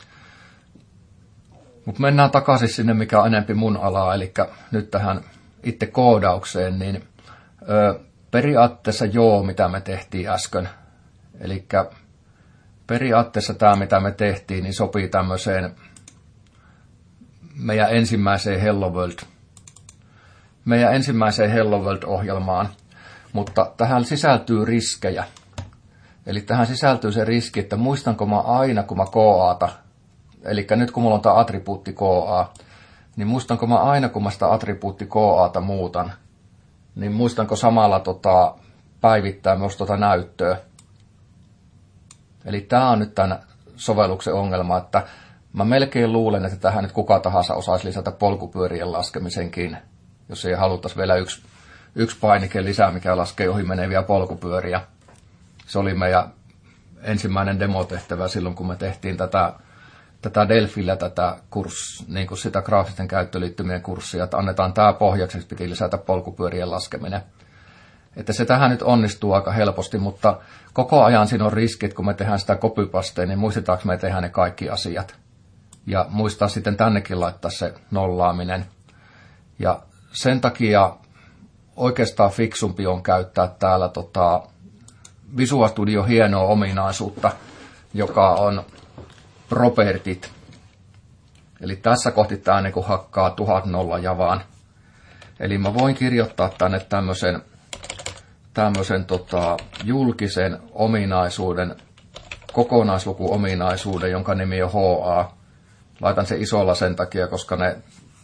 Mutta mennään takaisin sinne, mikä on enempi mun alaa, eli nyt tähän itse koodaukseen, niin ö, periaatteessa joo, mitä me tehtiin äsken. Eli periaatteessa tämä, mitä me tehtiin, niin sopii tämmöiseen meidän ensimmäiseen Hello World, meidän ensimmäiseen Hello World-ohjelmaan, mutta tähän sisältyy riskejä. Eli tähän sisältyy se riski, että muistanko mä aina, kun mä koata, eli nyt kun mulla on tämä attribuutti K A, niin muistanko mä aina, kun mä sitä attribuutti K A:ta muutan, niin muistanko samalla tota, päivittää myös tuota näyttöä. Eli tämä on nyt tämän sovelluksen ongelma, että mä melkein luulen, että tähän nyt kuka tahansa osaisi lisätä polkupyörien laskemisenkin, jos ei haluttaisi vielä yksi, yksi painike lisää, mikä laskee ohi meneviä polkupyöriä. Se oli meidän ensimmäinen demotehtävä silloin, kun me tehtiin tätä, tätä Delfillä tätä kurs, niin kuin sitä graafisten käyttöliittymien kurssia, että annetaan tämä pohjaksi, että piti lisätä polkupyörien laskeminen. Että se tähän nyt onnistuu aika helposti, mutta koko ajan siinä on riskit, kun me tehdään sitä copypastea, niin muistetaanko me tehdään ne kaikki asiat. Ja muistaa sitten tännekin laittaa se nollaaminen. Ja sen takia oikeastaan fiksumpi on käyttää täällä tota Visual Studio hienoa ominaisuutta, joka on propertit. Eli tässä kohti tämä niin kuin hakkaa tuhat nolla javaan. Eli mä voin kirjoittaa tänne tämmöisen, tämmöisen tota, julkisen ominaisuuden, kokonaislukuominaisuuden, jonka nimi on H A. Laitan sen isolla sen takia, koska ne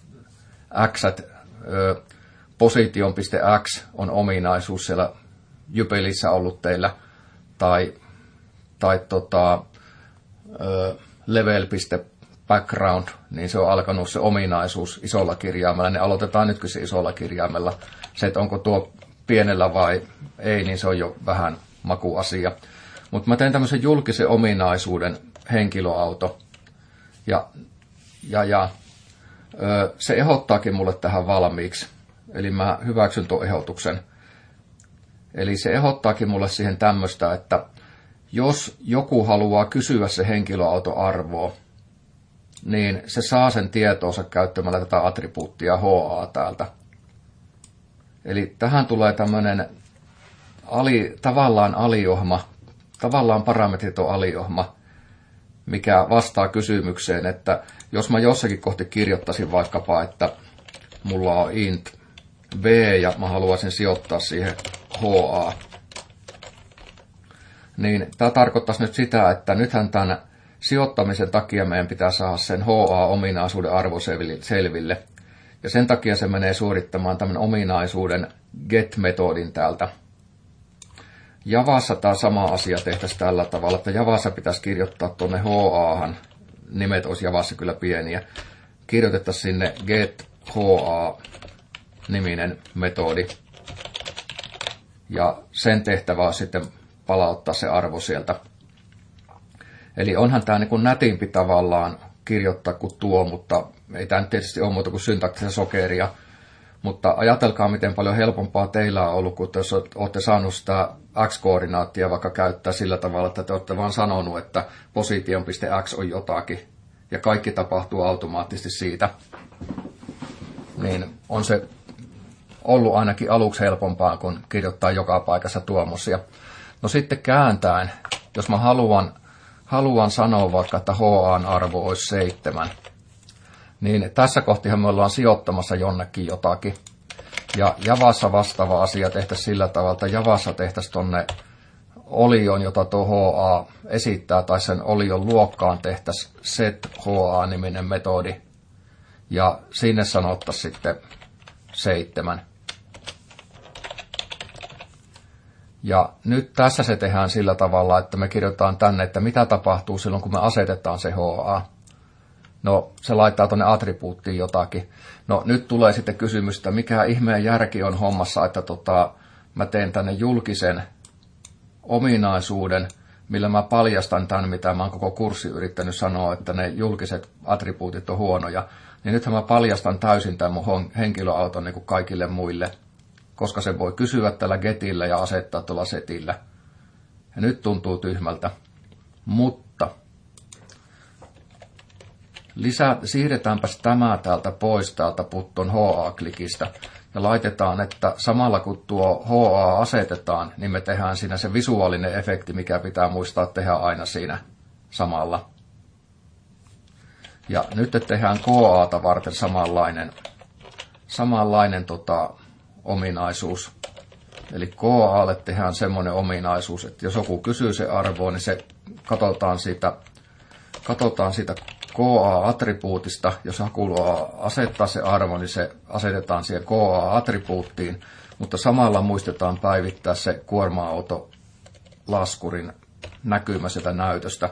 X:t, ö, position.x on ominaisuus siellä Jupelissä ollut teillä, tai, tai tota, ö, level.background, niin se on alkanut se ominaisuus isolla kirjaimella. Ne aloitetaan nytkin se isolla kirjaimella. Se, että onko tuo pienellä vai ei, niin se on jo vähän makuasia. Mutta mä teen tämmöisen julkisen ominaisuuden henkilöauto. Ja, ja, ja ö, se ehdottaakin mulle tähän valmiiksi. Eli mä hyväksyn tuon ehdotuksen. Eli se ehdottaakin mulle siihen tämmöistä, että jos joku haluaa kysyä se henkilöautoarvoa, niin se saa sen tietoonsa käyttämällä tätä attribuuttia H A täältä. Eli tähän tulee tämmöinen ali, tavallaan aliohma, tavallaan parametriton aliohma, mikä vastaa kysymykseen, että jos mä jossakin kohti kirjoittaisin vaikkapa, että mulla on int b ja mä haluaisin sijoittaa siihen H A, niin tämä tarkoittaisi nyt sitä, että nythän tämän sijoittamisen takia meidän pitää saada sen H A-ominaisuuden arvo selville. Ja sen takia se menee suorittamaan tämän ominaisuuden get-metodin täältä. Javassa tämä sama asia tehtäisiin tällä tavalla, että Javassa pitäisi kirjoittaa tuonne H A:han, nimet olisi Javassa kyllä pieniä, kirjoitettaisiin sinne get H A-niminen metodi, ja sen tehtävä on sitten palauttaa se arvo sieltä. Eli onhan tämä niin kuin nätimpi tavallaan kirjoittaa kuin tuo, mutta ei tämä nyt tietysti ole muuta kuin syntaktisen sokeria. Mutta ajatelkaa, miten paljon helpompaa teillä on ollut, kun jos olette saanut sitä x-koordinaattia vaikka käyttää sillä tavalla, että te olette vaan sanonut, että position piste x on jotakin, ja kaikki tapahtuu automaattisesti siitä. Niin on se ollut ainakin aluksi helpompaa, kun kirjoittaa joka paikassa tuommoisia. No sitten kääntäen, jos mä haluan, haluan sanoa vaikka, että H A:n arvo olisi seitsemän, niin tässä kohtihan me ollaan sijoittamassa jonnekin jotakin. Ja Javassa vastaava asia tehtäisiin sillä tavalla, että Javassa tehtäisiin tuonne olion, jota tuo H A esittää, tai sen olion luokkaan tehtäisiin set H A-niminen metodi. Ja sinne sanottaisiin sitten seitsemän. Ja nyt tässä se tehdään sillä tavalla, että me kirjoitetaan tänne, että mitä tapahtuu silloin, kun me asetetaan se H A. No, se laittaa tuonne attribuuttiin jotakin. No, nyt tulee sitten kysymys, että mikä ihmeen järki on hommassa, että tota, mä teen tänne julkisen ominaisuuden, millä mä paljastan tämän, mitä mä oon koko kurssi yrittänyt sanoa, että ne julkiset attribuutit on huonoja. Niin nythän mä paljastan täysin tämän mun henkilöauton niin kuin kaikille muille, koska se voi kysyä tällä getillä ja asettaa tuolla setillä. Ja nyt tuntuu tyhmältä. Mutta lisää, siirretäänpäs tämä täältä pois täältä putton H A-klikistä ja laitetaan, että samalla kun tuo H A asetetaan, niin me tehdään siinä se visuaalinen efekti, mikä pitää muistaa tehdä aina siinä samalla. Ja nyt tehdään K A:ta varten samanlainen, samanlainen tota, ominaisuus. Eli K A:lle tehdään semmoinen ominaisuus, että jos joku kysyy se arvoa, niin se katsotaan siitä, katsotaan siitä K A-attribuutista. Jos haluaa asettaa se arvo, niin se asetetaan siihen K A-attribuuttiin, mutta samalla muistetaan päivittää se kuorma-auto-laskurin näkymä sieltä näytöstä.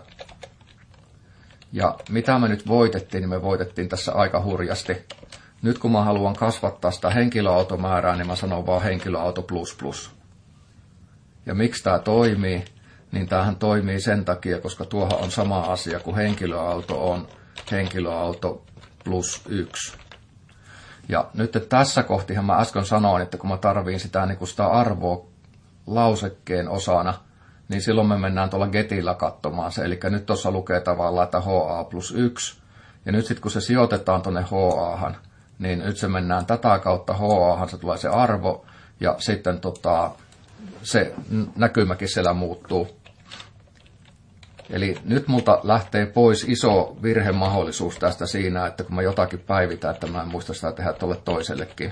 Ja mitä me nyt voitettiin, niin me voitettiin tässä aika hurjasti. Nyt kun mä haluan kasvattaa sitä henkilöautomäärää, niin mä sanon vaan henkilöauto plus plus. Ja miksi tämä toimii? Niin tämähän toimii sen takia, koska tuohan on sama asia kuin henkilöauto on henkilöauto plus yksi. Ja nyt tässä kohtihan mä äsken sanoin, että kun mä tarviin sitä, niin sitä arvoa lausekkeen osana, niin silloin me mennään tuolla getillä katsomaan se. Eli nyt tuossa lukee tavallaan, että H A plus yksi. Ja nyt sitten kun se sijoitetaan tuonne H A:han, niin nyt se mennään tätä kautta H A:han, se tulee se arvo, ja sitten tota, se näkymäkin siellä muuttuu. Eli nyt multa lähtee pois iso virhemahdollisuus tästä siinä, että kun mä jotakin päivitän, että mä en muista sitä tehdä tuolle toisellekin.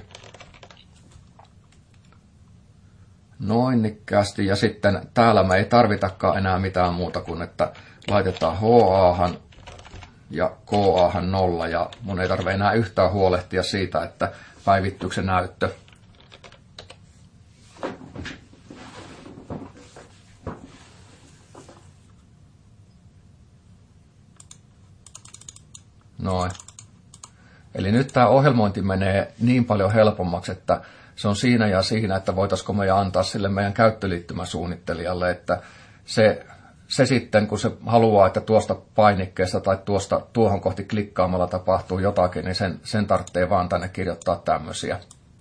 Noin nikkäästi, ja sitten täällä me ei tarvitakaan enää mitään muuta kuin, että laitetaan H A:han ja K A:han nolla, ja mun ei tarvitse enää yhtään huolehtia siitä, että päivittyykö se näyttö. Noin. Eli nyt tämä ohjelmointi menee niin paljon helpommaksi, että se on siinä ja siinä, että voitaisiko me antaa sille meidän käyttöliittymäsuunnittelijalle, että se, se sitten, kun se haluaa, että tuosta painikkeesta tai tuosta tuohon kohti klikkaamalla tapahtuu jotakin, niin sen, sen tarvitsee vaan tänne kirjoittaa tämmöisiä.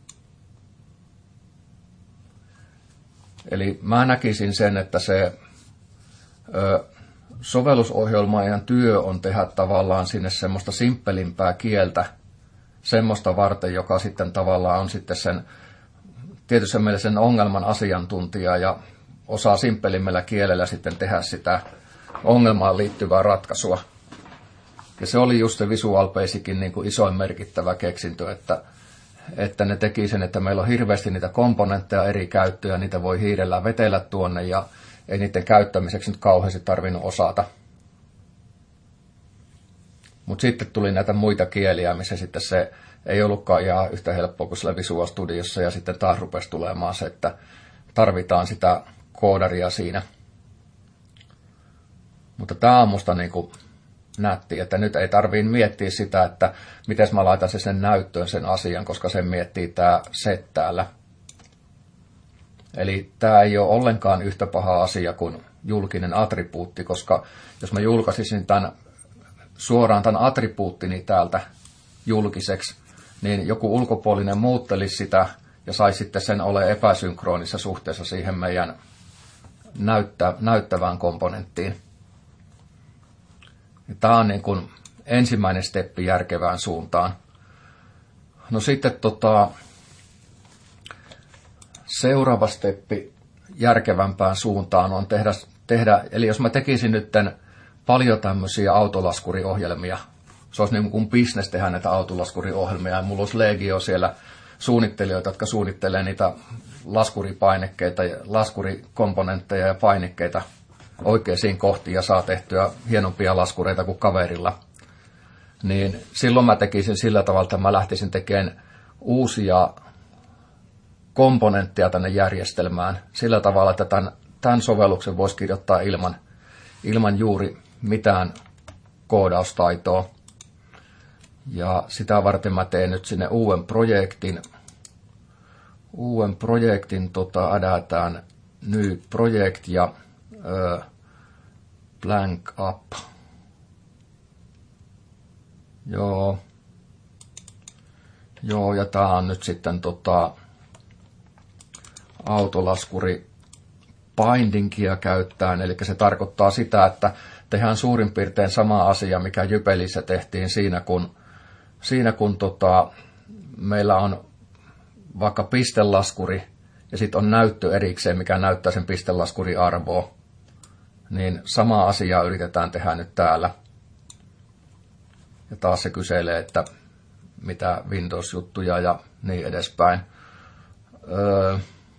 Eli mä näkisin sen, että se ö, sovellusohjelmaajan työ on tehdä tavallaan sinne semmoista simppelimpää kieltä, semmoista varten, joka sitten tavallaan on sitten sen, tietysti meillä sen ongelman asiantuntija ja osaa simppelimmällä kielellä sitten tehdä sitä ongelmaan liittyvää ratkaisua. Ja se oli just se Visual Basicin niin kuin isoin merkittävä keksintö, että, että ne teki sen, että meillä on hirveästi niitä komponentteja eri käyttöjä, niitä voi hiirellä vetellä tuonne ja ei niiden käyttämiseksi nyt kauheasti tarvinnut osata. Mutta sitten tuli näitä muita kieliä, missä sitten se ei ollutkaan ihan yhtä helppoa kuin siellä Visual Studiossa, ja sitten taas rupesi tulemaan se, että tarvitaan sitä koodaria siinä. Mutta tämä on musta niin kuin nätti, että nyt ei tarvii miettiä sitä, että miten mä laitan sen sinne näyttöön sen asian, koska sen miettii tämä set täällä. Eli tämä ei ole ollenkaan yhtä paha asia kuin julkinen attribuutti, koska jos mä julkaisisin tämän, suoraan tämän attribuuttini täältä julkiseksi, niin joku ulkopuolinen muuttelisi sitä ja saisi sitten sen ole epäsynkronissa suhteessa siihen meidän näyttä, näyttävään komponenttiin. Tämä on niin kuin ensimmäinen steppi järkevään suuntaan. No sitten tota, seuraava steppi järkevämpään suuntaan on tehdä, tehdä, eli jos mä tekisin nyt paljon tämmöisiä autolaskuriohjelmia, se olisi niin kuin business tehdä näitä autolaskuriohjelmia, ja mulla olisi legio siellä suunnittelijoita, jotka suunnittelee niitä laskuripainikkeita, laskurikomponentteja ja painikkeita oikeisiin kohtiin ja saa tehtyä hienompia laskureita kuin kaverilla. Niin silloin mä tekisin sillä tavalla, että mä lähtisin tekemään uusia komponentteja tänne järjestelmään sillä tavalla, että tämän, tämän sovelluksen voisi kirjoittaa ilman, ilman juuri mitään koodaustaitoa. Ja sitä varten mä teen nyt sinne uuden projektin. Uuden projektin tota, adätään new project ja ö, blank up. Joo. Joo, ja tää on nyt sitten tota, autolaskuri bindingia käyttäen, eli se tarkoittaa sitä, että tehdään suurin piirtein sama asia, mikä Jypelissä tehtiin siinä, kun, siinä kun tota, meillä on vaikka pistelaskuri ja sitten on näyttö erikseen, mikä näyttää sen pistelaskuriarvoa, niin sama asia yritetään tehdä nyt täällä. Ja taas se kyselee, että mitä Windows-juttuja ja niin edespäin. Öö,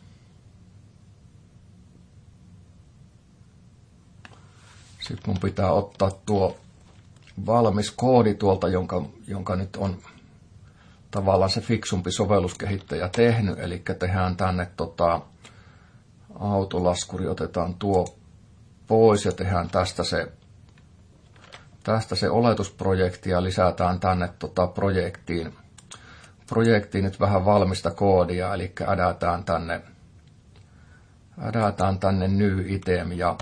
Sitten mun pitää ottaa tuo valmis koodi tuolta, jonka, jonka nyt on tavallaan se fiksumpi sovelluskehittäjä tehnyt. Eli tehdään tänne tota, autolaskuri, otetaan tuo pois ja tehdään tästä se, tästä se oletusprojekti ja lisätään tänne tota, projektiin, projektiin nyt vähän valmista koodia. Eli adätään tänne, adätään tänne new item ja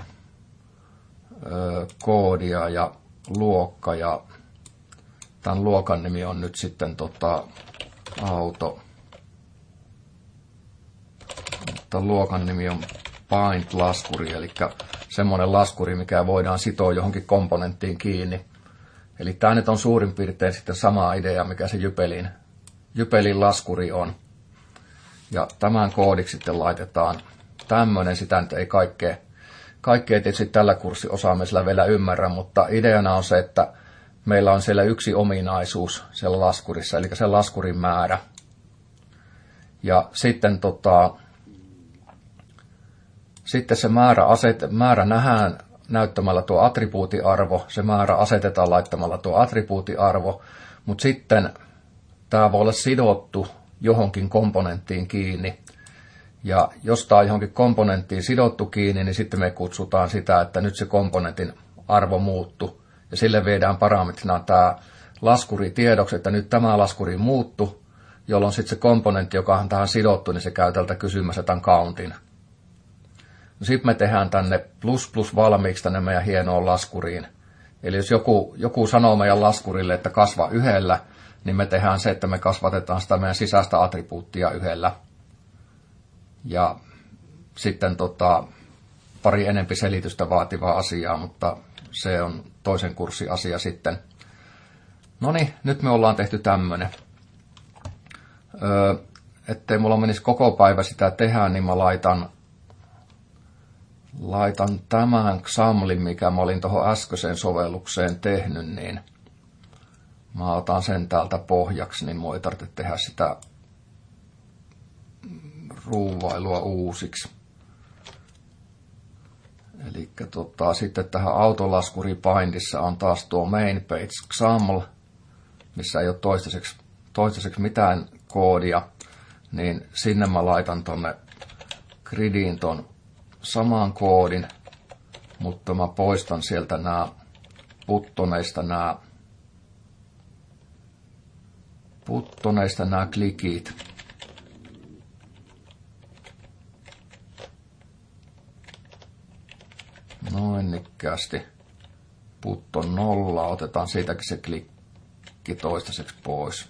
koodia ja luokka, ja tämän luokan nimi on nyt sitten tota, auto. Tämän luokan nimi on bind-laskuri, eli semmoinen laskuri, mikä voidaan sitoa johonkin komponenttiin kiinni. Eli tämä nyt on suurin piirtein sitten sama idea, mikä se Jypelin, Jypelin laskuri on. Ja tämän koodiksi sitten laitetaan tämmöinen, sitä nyt ei kaikkea Kaikkea tietysti tällä kurssiosaamisella vielä ymmärrä, mutta ideana on se, että meillä on siellä yksi ominaisuus siellä laskurissa, eli se laskurin määrä. Ja sitten, tota, sitten se määrä, aset, määrä nähdään näyttämällä tuo attribuutiarvo, se määrä asetetaan laittamalla tuo attribuutiarvo, mutta sitten tämä voi olla sidottu johonkin komponenttiin kiinni. Ja jos tämä on johonkin komponenttiin sidottu kiinni, niin sitten me kutsutaan sitä, että nyt se komponentin arvo muuttu. Ja sille viedään parametrina tämä laskuritiedoksi, että nyt tämä laskuri muuttu, jolloin sitten se komponentti, joka on tähän sidottu, niin se käy tältä kysymässä tämän countin. No sitten me tehdään tänne plus plus valmiiksi tänne meidän hienoon laskuriin. Eli jos joku, joku sanoo meidän laskurille, että kasva yhdellä, niin me tehdään se, että me kasvatetaan sitä meidän sisäistä attribuuttia yhdellä. Ja sitten tota, pari enempi selitystä vaativaa asiaa, mutta se on toisen kurssin asia sitten. No niin, nyt me ollaan tehty tämmönen. Öö, ettei mulla menisi koko päivä sitä tehdä, niin mä laitan, laitan tämän XAMLin, mikä mä olin tuohon äskeiseen sovellukseen tehnyt, niin mä otan sen täältä pohjaksi, niin mua ei tarvitse tehdä sitä ruuvailua uusiksi. Eli tota, sitten tähän autolaskuribindissa on taas tuo main page XAML, missä ei ole toistaiseksi, toistaiseksi mitään koodia, niin sinne mä laitan tonne gridiin ton saman koodin, mutta mä poistan sieltä nämä buttoneista nämä buttoneista nämä klikit. Noin nikkäästi. Button nolla, otetaan siitäkin se klikki toistaiseksi pois.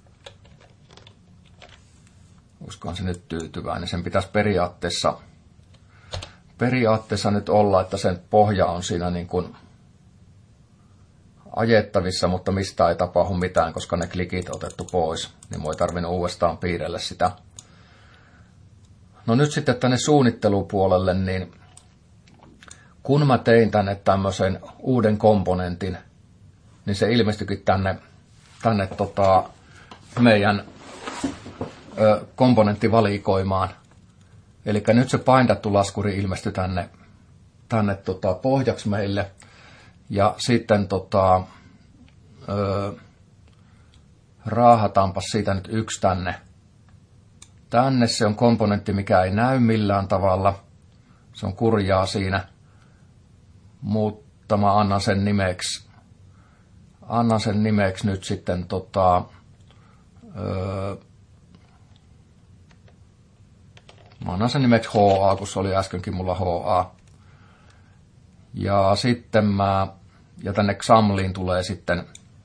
Uskoon se nyt tyytyväinen. Sen pitäisi periaatteessa, periaatteessa nyt olla, että sen pohja on siinä niin kuin ajettavissa, mutta mistä ei tapahdu mitään, koska ne klikit on otettu pois. Niin voi tarvinnut uudestaan piirrellä sitä. No nyt sitten tänne suunnittelupuolelle, niin kun mä tein tänne tämmöisen uuden komponentin, niin se ilmestyikin tänne, tänne tota meidän ö, komponenttivalikoimaan. Eli nyt se paindattu laskuri ilmestyi tänne, tänne tota pohjaksi meille. Ja sitten tota, ö, raahataanpas siitä nyt yksi tänne. Tänne se on komponentti, mikä ei näy millään tavalla. Se on kurjaa siinä. Mutta mä annan sen nimeksi, annan sen nimeksi nyt sitten tota, öö, mä annan sen nimeksi H A, kun se oli äskenkin mulla H A. Ja sitten mä, ja tänne Xamliin tulee sitten,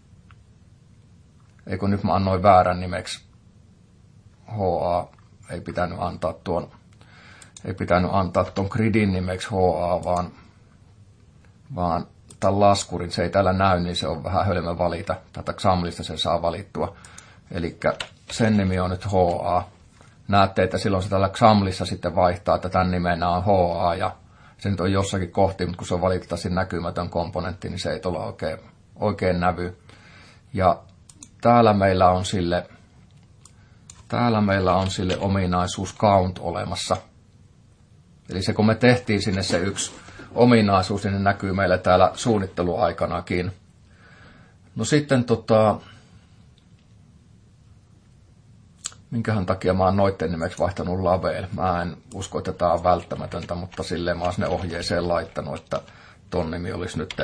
ei kun nyt mä annoin väärän nimeksi H A, ei pitänyt antaa tuon, ei pitänyt antaa tuon gridin nimeksi H A, vaan vaan tämän laskurin, se ei täällä näy, niin se on vähän hölmö valita. Tätä Xamlista se saa valittua. Eli sen nimi on nyt H A. Näette, että silloin se täällä Xamlissa sitten vaihtaa, että tämän nimenä on H A, ja se nyt on jossakin kohti, mutta kun se on valitettavasti näkymätön komponentti, niin se ei tule oikein, oikein nävy. Ja täällä meillä on sille, täällä meillä on sille ominaisuus count olemassa. Eli se kun me tehtiin sinne se yksi ominaisuus, niin ne näkyy meillä täällä suunnitteluaikanakin. No sitten tota, minkähän takia mä oon noitten nimeksi vaihtanut Label. Mä en usko, että tää on välttämätöntä, mutta silleen mä oon sinne ohjeeseen laittanut, että ton nimi olisi nyt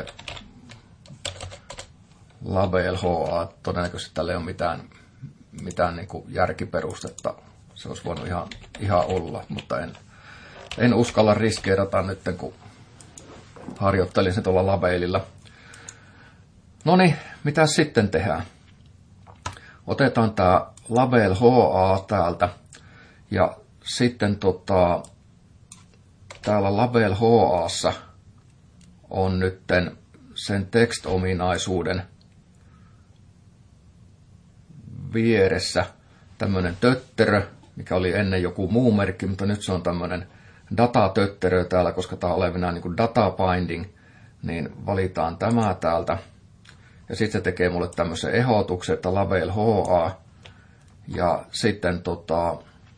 Label H A. Todennäköisesti tällä ei ole mitään, mitään niin kuin järkiperustetta. Se olisi voinut ihan, ihan olla, mutta en, en uskalla riskeerata nyt, kun harjoittelin se tuolla Labelilla. Noniin, mitä sitten tehdään? Otetaan tää Label H A täältä. Ja sitten tota, täällä Label H A:ssa on nytten sen text-ominaisuuden vieressä tämmönen tötterö, mikä oli ennen joku muu merkki, mutta nyt se on tämmönen datatötterö täällä, koska tää on olevinaan niin kuin data binding, niin valitaan tämä täältä. Ja sitten se tekee mulle tämmöisen ehdotuksen, että Label H A. Ja sitten, tota,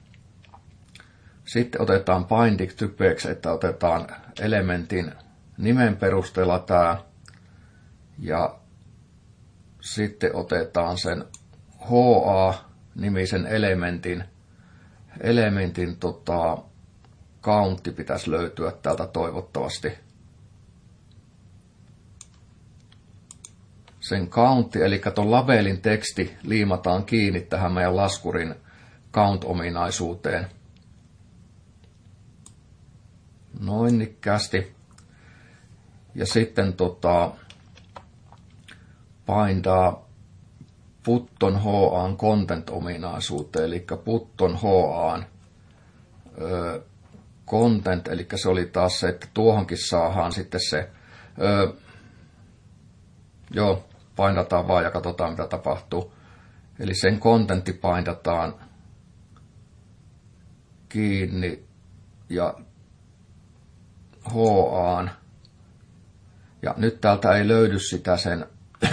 sitten otetaan binding typeksi, että otetaan elementin nimen perusteella tää. Ja sitten otetaan sen H A-nimisen elementin, elementin tota, countti pitäisi löytyä täältä toivottavasti. Sen countti, eli tuon labelin teksti liimataan kiinni tähän meidän laskurin count-ominaisuuteen. Noin nikkästi. Ja sitten tota, paintaa Button H A:n content-ominaisuuteen, eli Button H A:n ö, content, eli se oli taas se, että tuohonkin saadaan sitten se, ö, joo, painataan vaan ja katsotaan mitä tapahtuu. Eli sen contentti painataan kiinni ja H A:n. Ja nyt täältä ei löydy sitä sen,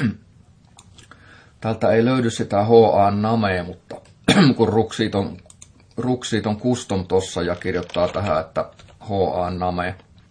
täältä ei löydy sitä H A:n namea, mutta kun ruksii ton, ruksii ton custom tossa ja kirjoittaa tähän, että H A:n name.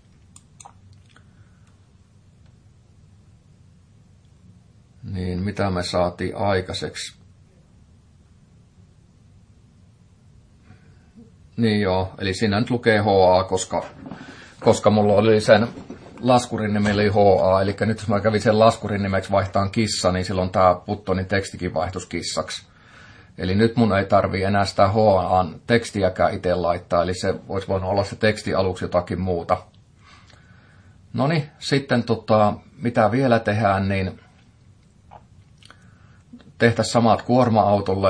Niin mitä me saatiin aikaiseksi? Niin joo, eli siinä nyt lukee H A, koska, koska mulla oli sen laskurin nimi oli H A, eli nyt jos mä kävin sen laskurin nimeksi vaihtaan kissa, niin silloin tää Puttonin tekstikin vaihtus kissaksi. Eli nyt mun ei tarvii enää sitä H A:n tekstiäkään itse laittaa, eli se voisi voinut olla se teksti aluksi jotakin muuta. Noniin, sitten tota, mitä vielä tehdään, niin tehtäisiin samat kuorma-autolle,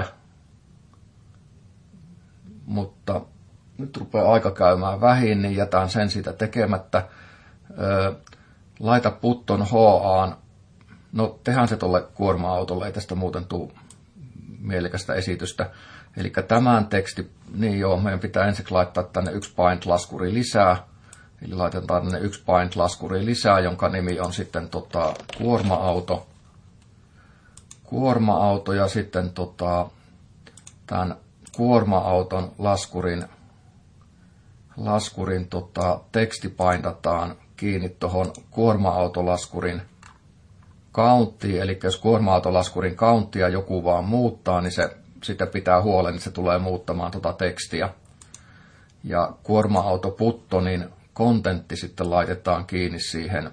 mutta nyt rupeaa aika käymään vähin, niin jätän sen siitä tekemättä. Öö, laita Putton H A:n, no tehdään se tuolle kuorma-autolle, ei tästä muuten tule mielekästä esitystä. Eli tämän teksti, niin joo, meidän pitää ensin laittaa tänne yksi paint-laskuri lisää. Eli laitetaan tänne yksi paint-laskuri lisää, jonka nimi on sitten tota, kuorma-auto. Kuorma-auto ja sitten tota, tämän kuorma-auton laskurin, laskurin tota, teksti paindataan kiinni tuohon kuorma-autolaskurin counttiin. Eli jos kuorma-autolaskurin counttia joku vaan muuttaa, niin se sitä pitää huolen, niin se tulee muuttamaan tuota tekstiä. Ja kuorma-auto Puttonin kontentti sitten laitetaan kiinni siihen,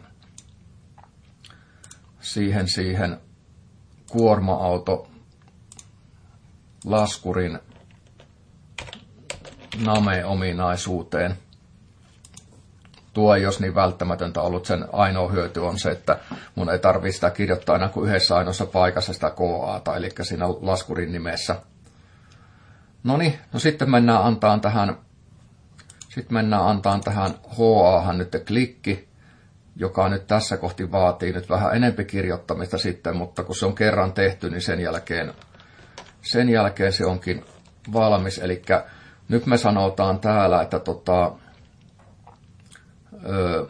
siihen, siihen kuorma-auto laskurin name-ominaisuuteen. Tuo ei olisi niin välttämätöntä ollut, sen ainoa hyöty on se, että mun ei tarvitse sitä kirjoittaa aina kuin yhdessä ainoassa paikassa sitä K A:ta, eli siinä laskurin nimessä. Noniin, no sitten mennään antaan tähän, sitten mennään antaan tähän H A:han nyt klikki, joka nyt tässä kohti vaatii nyt vähän enempi kirjoittamista sitten, mutta kun se on kerran tehty, niin sen jälkeen, sen jälkeen se onkin valmis. Eli nyt me sanotaan täällä, että tota, öö,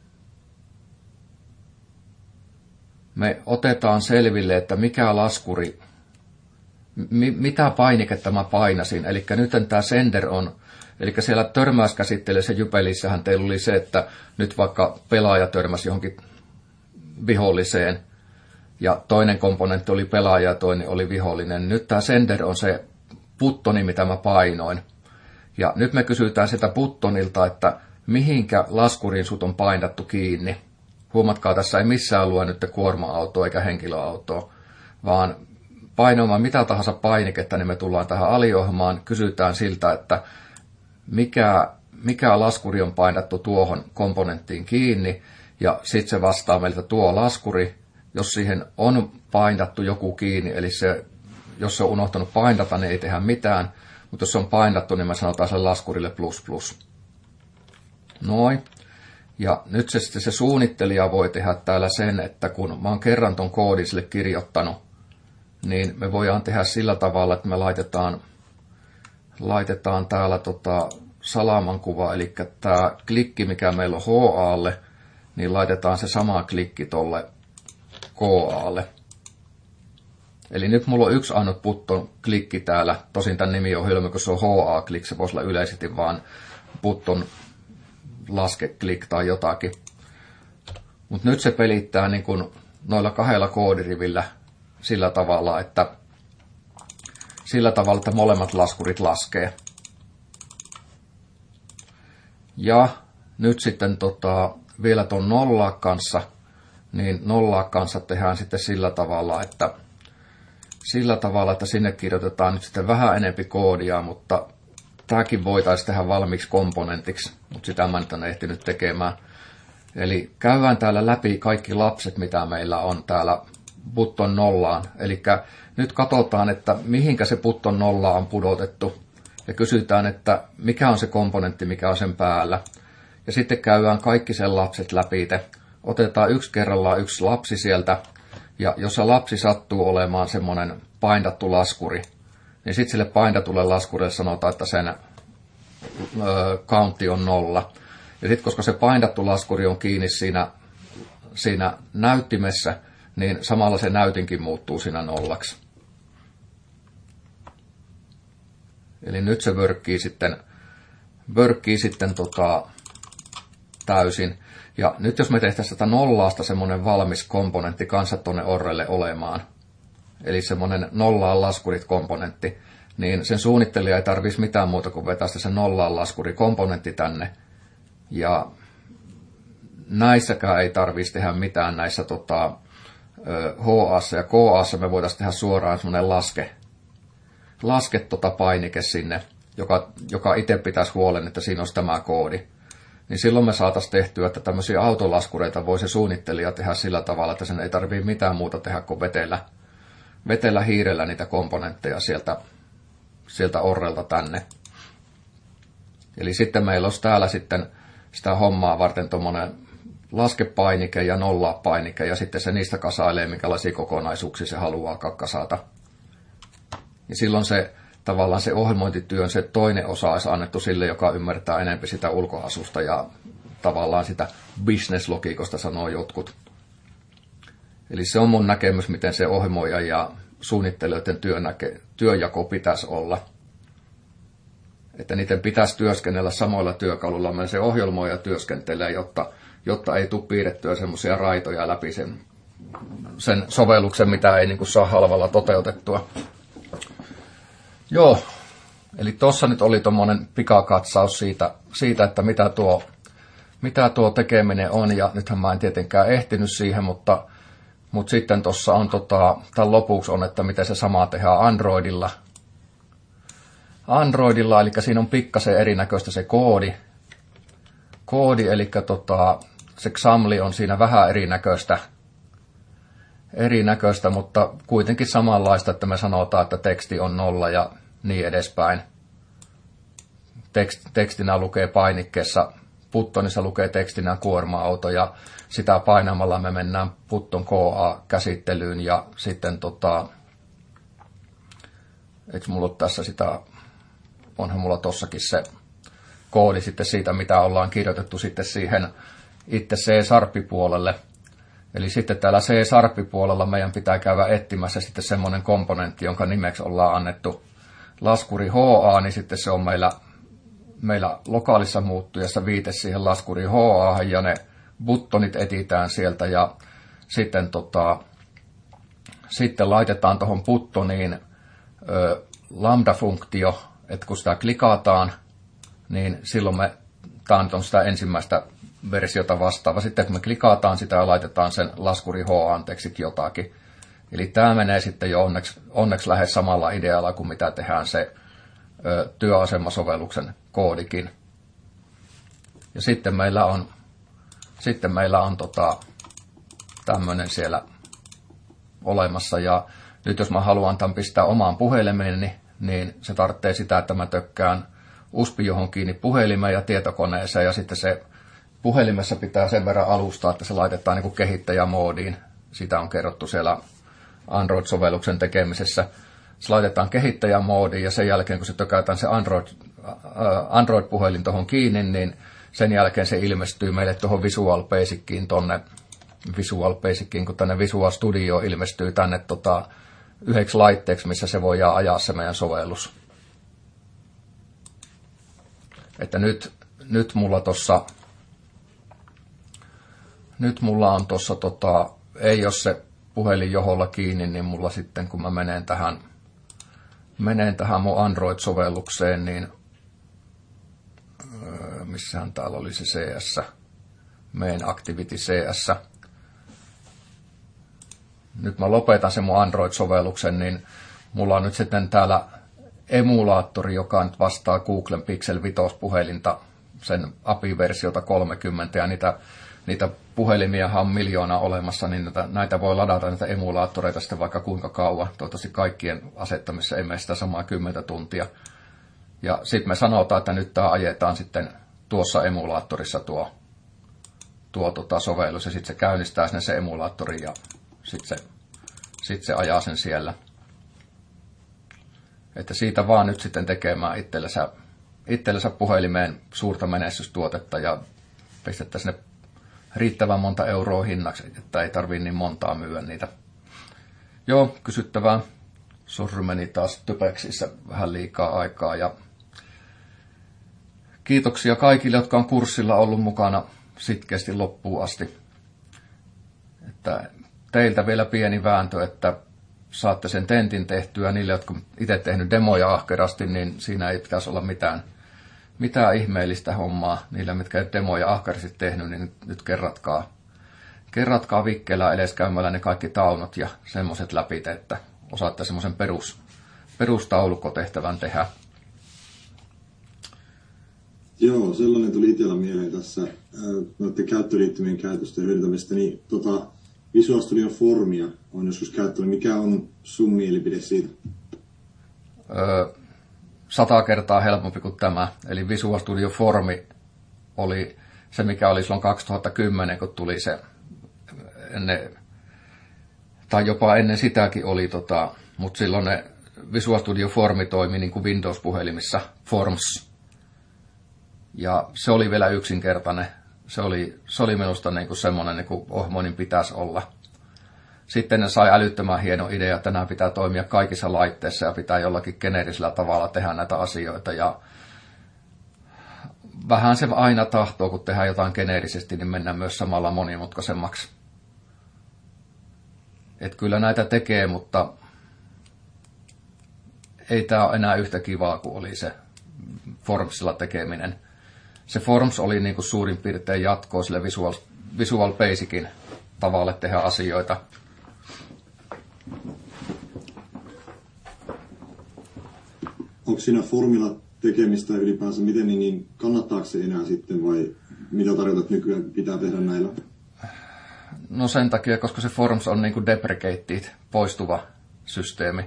me otetaan selville, että mikä laskuri, mi, mitä painiketta mä painasin. Eli nyt tämä sender on, eli siellä törmäyskäsittelyssä Jypelissähän teillä oli se, että nyt vaikka pelaaja törmäsi johonkin viholliseen, ja toinen komponentti oli pelaaja ja toinen oli vihollinen. Nyt tämä sender on se Puttoni, mitä mä painoin. Ja nyt me kysytään sitä Puttonilta, että mihinkä laskuriin sut on painattu kiinni. Huomatkaa, tässä ei missään lue nyt kuorma-autoa eikä henkilöautoa, vaan painoimaan mitä tahansa painiketta, niin me tullaan tähän aliohjelmaan, kysytään siltä, että mikä, mikä laskuri on painattu tuohon komponenttiin kiinni, ja sitten se vastaa meiltä tuo laskuri. Jos siihen on painattu joku kiinni, eli se, jos se on unohtanut painata, niin ei tehdä mitään, mutta jos se on painattu, niin me sanotaan sille laskurille plus plus. Noin. Ja nyt se, se suunnittelija voi tehdä täällä sen, että kun mä oon kerran ton koodin sille kirjoittanut, niin me voidaan tehdä sillä tavalla, että me laitetaan, laitetaan täällä tota salaman kuva, eli tämä klikki, mikä meillä on H A:lle, niin laitetaan se sama klikki tolle K A:lle. Eli nyt mulla on yksi ainut Putton klikki täällä, tosin tämän nimi on hölmö, kun se on H A-klik, se voisi olla yleisesti vaan Putton laskeklik tai jotakin. Mutta nyt se pelittää niin kun noilla kahdella koodirivillä sillä tavalla, että sillä tavalla, että molemmat laskurit laskee. Ja nyt sitten tota, vielä tuon nollaa kanssa, niin nollaa kanssa tehdään sitten sillä tavalla, että sillä tavalla, että sinne kirjoitetaan nyt sitten vähän enempi koodia, mutta tämäkin voitaisiin tehdä valmiiksi komponentiksi, mutta sitä mä nyt en ehtinyt tekemään. Eli käydään täällä läpi kaikki lapset, mitä meillä on täällä Putton nollaan. Eli nyt katsotaan, että mihinkä se Putton nolla on pudotettu. Ja kysytään, että mikä on se komponentti, mikä on sen päällä. Ja sitten käydään kaikki sen lapset läpi. Otetaan yksi kerrallaan yksi lapsi sieltä. Ja jos se lapsi sattuu olemaan semmoinen paindattu laskuri, niin sitten sille paindatulle laskurille sanotaan, että sen ö, countti on nolla. Ja sitten koska se paindattu laskuri on kiinni siinä, siinä näyttimessä, niin samalla se näytinkin muuttuu siinä nollaksi. Eli nyt se vörkkii sitten, vörkkii sitten tota, täysin. Ja nyt jos me tehtäisiin tätä nollaasta semmoinen valmis komponentti kanssa tuonne orrelle olemaan, eli semmoinen nollaan laskurit komponentti, niin sen suunnittelija ei tarvitsisi mitään muuta kuin vetästä sen nollaan laskurikomponentti tänne. Ja näissäkään ei tarvitsisi tehdä mitään näissä tota, H A:ssa ja K A:ssa me voitaisiin tehdä suoraan semmoinen laske, laske tota painike sinne, joka, joka itse pitäisi huolen, että siinä olisi tämä koodi. Niin silloin me saataisiin tehtyä, että tämmöisiä autolaskureita voi se suunnittelija tehdä sillä tavalla, että sen ei tarvitse mitään muuta tehdä kuin vetellä, vetellä hiirellä niitä komponentteja sieltä, sieltä orrelta tänne. Eli sitten meillä olisi täällä sitten sitä hommaa varten tuommoinen laskepainike ja nollapainike, ja sitten se niistä kasailee, minkälaisia kokonaisuuksia se haluaa kasata. Ja silloin se tavallaan se ohjelmointityön se toinen osa olisi annettu sille, joka ymmärtää enemmän sitä ulkoasusta ja tavallaan sitä business-logiikosta sanoo jotkut. Eli se on mun näkemys, miten se ohjelmoija ja suunnittelijoiden työnäke, työjako pitäisi olla. Että niiden pitäisi työskennellä samoilla työkaluilla, millä se ohjelmoija työskentelee, jotta, jotta ei tule piirrettyä semmoisia raitoja läpi sen, sen sovelluksen, mitä ei niin kuin saa halvalla toteutettua. Joo, eli tuossa nyt oli tuommoinen pikakatsaus siitä, siitä että mitä tuo, mitä tuo tekeminen on, ja nythän mä en tietenkään ehtinyt siihen, mutta, mutta sitten tuossa on, tota, tämän lopuksi on, että miten se sama tehdään Androidilla. Androidilla, eli siinä on pikkasen erinäköistä se koodi, koodi eli tota, se XAML on siinä vähän erinäköistä, erinäköistä, mutta kuitenkin samanlaista, että me sanotaan, että teksti on nolla ja niin edespäin. Tekst, tekstinä lukee painikkeessa, Pythonissa lukee tekstinä kuorma-auto ja sitä painamalla me mennään Python K A-käsittelyyn ja sitten tota, eikö mulla ole tässä sitä, onhan mulla tossakin se koodi sitten siitä, mitä ollaan kirjoitettu sitten siihen itse C-sharp-puolelle. Eli sitten täällä C-sharp-puolella meidän pitää käydä etsimässä sitten semmoinen komponentti, jonka nimeksi ollaan annettu laskuri H A, niin sitten se on meillä, meillä lokaalissa muuttujassa viite siihen laskuri H A, ja ne buttonit etitään sieltä, ja sitten, tota, sitten laitetaan tuohon buttoniin ö, lambda-funktio, että kun sitä klikataan, niin silloin me, tämä on sitä ensimmäistä versiota vastaava. Sitten kun me klikataan sitä ja laitetaan sen laskuri H A-tekstit jotakin. Eli tämä menee sitten jo onneksi, onneksi lähes samalla idealla kuin mitä tehdään se ö, työasemasovelluksen koodikin. Ja sitten meillä on, sitten meillä on tota, tämmöinen siellä olemassa. Ja nyt jos mä haluan tämän pistää omaan puhelimeen, niin, niin se tarvitsee sitä, että mä tökkään U S B johon kiinni puhelimeen ja tietokoneeseen. Ja sitten se puhelimessa pitää sen verran alustaa, että se laitetaan niin kuin kehittäjämoodiin. Sitä on kerrottu siellä Android-sovelluksen tekemisessä. Se laitetaan kehittäjämoodiin ja sen jälkeen, kun se tökätään se Android, äh, Android-puhelin tuohon kiinni, niin sen jälkeen se ilmestyy meille tuohon Visual Basiciin, tonne Visual Basiciin, kun tänne Visual Studio ilmestyy tänne tota, yhdeksi laitteeksi, missä se voidaan ajaa se meidän sovellus. Että nyt, nyt mulla tossa, nyt mulla on tossa tota, ei ole se puhelin joholla kiinni, niin mulla sitten kun mä menen tähän, menen tähän mun Android-sovellukseen, niin öö, missähän täällä oli se C S, Main Activity C S. Nyt mä lopetan sen mun Android-sovelluksen, niin mulla on nyt sitten täällä emulaattori, joka nyt vastaa Googlen Pixel viisi puhelinta, sen A P I-versiota kolmekymmentä, ja niitä Niitä puhelimiahan on miljoona olemassa, niin näitä, näitä voi ladata näitä emulaattoreita sitten vaikka kuinka kauan. Toivottavasti kaikkien asettamisessa ei mene sitä samaa kymmentä tuntia. Ja sitten me sanotaan, että nyt tämä ajetaan sitten tuossa emulaattorissa tuo, tuo tota sovellus, ja sitten se käynnistää sinne se emulaattori, ja sitten se, sit se ajaa sen siellä. Että siitä vaan nyt sitten tekemään itsellensä, itsellensä puhelimeen suurta menestystuotetta, ja pistettä sinne riittävän monta euroa hinnaksi, että ei tarvitse niin montaa myyä niitä. Joo, kysyttävää. Sorry, meni taas typeksissä vähän liikaa aikaa. Ja kiitoksia kaikille, jotka on kurssilla ollut mukana sitkeästi loppuun asti. Että teiltä vielä pieni vääntö, että saatte sen tentin tehtyä. Niille, jotka itse tehnyt demoja ahkerasti, niin siinä ei pitäisi olla mitään, mitään ihmeellistä hommaa. Niillä, mitkä ei demoja ahkerasti tehnyt, niin nyt, nyt kerratkaa, kerratkaa vikkeellä edes käymällä ne kaikki taunot ja semmoiset läpi, että osaatte semmoisen perus, perustaulukkotehtävän tehdä. Joo, sellainen tuli itsellä mieleen tässä äh, noiden käyttöliittymien käytöstä ja hyödyntämistä, niin tota, Visual Studio Formia on joskus käyttänyt. Mikä on sun mielipide siitä? Öö, sata kertaa helpompi kuin tämä. Eli Visual Studio Formi oli se, mikä oli silloin kaksituhattakymmenen, kun tuli se, ennen, tai jopa ennen sitäkin oli, tota, mutta silloin ne Visual Studio Formi toimi niin kuin Windows-puhelimissa, Forms. Ja se oli vielä yksinkertainen. Se oli, se oli minusta niin kuin semmoinen, niin kuin ohjelmoinnin pitäisi olla. Sitten ne sai älyttömän hieno idea, että nämä pitää toimia kaikissa laitteissa ja pitää jollakin geneerisellä tavalla tehdä näitä asioita. Ja vähän se aina tahtoo, kun tehdään jotain geneerisesti, niin mennään myös samalla monimutkaisemmaksi. Että kyllä näitä tekee, mutta ei tämä ole enää yhtä kivaa kuin oli se Formsilla tekeminen. Se Forms oli niin kuin suurin piirtein jatkoa sille Visual, Visual Basicin tavalle tehdä asioita. Onko siinä Formilla tekemistä ylipäänsä, miten niin, niin kannattaako se enää sitten vai mitä tarjotat nykyään pitää tehdä näillä? No sen takia, koska se Forms on niin kuin deprecated, poistuva systeemi.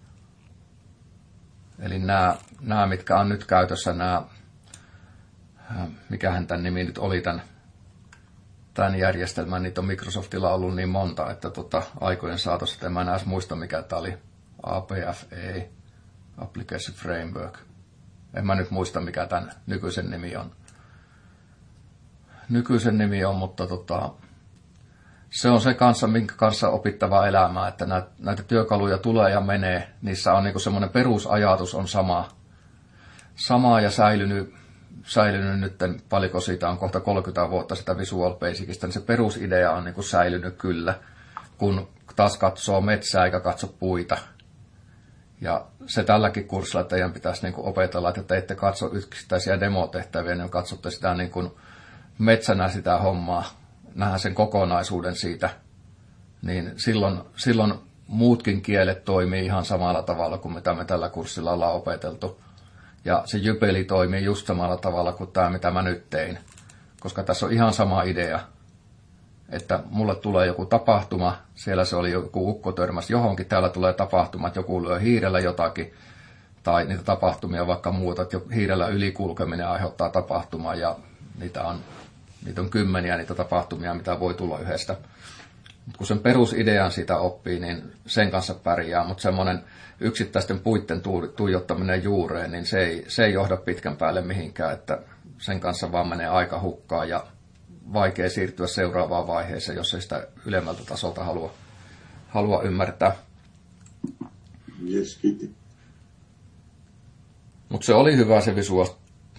Eli nämä, nämä, mitkä on nyt käytössä, nämä, mikähän tämän nimi nyt oli tämän, tämän järjestelmän, niitä on Microsoftilla ollut niin monta, että tota, aikojen saatossa en mä enää muista, mikä tämä oli, A P F E, Application Framework. En mä nyt muista, mikä tämän nykyisen nimi on. Nykyisen nimi on, mutta tota, se on se kanssa, minkä kanssa opittava elämää, että näitä, näitä työkaluja tulee ja menee. Niissä on niinku semmoinen perusajatus on sama, sama ja säilynyt, säilynyt nyt, paljonko siitä on kohta kolmekymmentä vuotta sitä Visual Basicista, niin se perusidea on niinku säilynyt kyllä, kun taas katsoo metsää eikä katso puita. Ja se tälläkin kurssilla teidän pitäisi niinku opetella, että te ette katso yksittäisiä demotehtäviä, niin katsotte sitä niinku metsänä sitä hommaa, nähdään sen kokonaisuuden siitä, niin silloin, silloin muutkin kielet toimii ihan samalla tavalla kuin mitä me tällä kurssilla ollaan opeteltu. Ja se jypeli toimii just samalla tavalla kuin tämä, mitä mä nyt tein. Koska tässä on ihan sama idea, että mulle tulee joku tapahtuma, siellä se oli joku ukko törmäs johonkin, täällä tulee tapahtuma, että joku lyö hiirellä jotakin, tai niitä tapahtumia vaikka muuta, että hiirellä ylikulkeminen aiheuttaa tapahtumaa, ja niitä on, niitä on kymmeniä niitä tapahtumia, mitä voi tulla yhdestä. Mut kun sen perusidean siitä oppii, niin sen kanssa pärjää, mutta semmoinen yksittäisten puitten tuijottaminen juureen, niin se ei, se ei johda pitkän päälle mihinkään, että sen kanssa vaan menee aika hukkaan ja vaikea siirtyä seuraavaan vaiheeseen, jos ei sitä ylemmältä tasolta halua, halua ymmärtää. Yes, kiitos. Mutta se oli hyvä se Visual.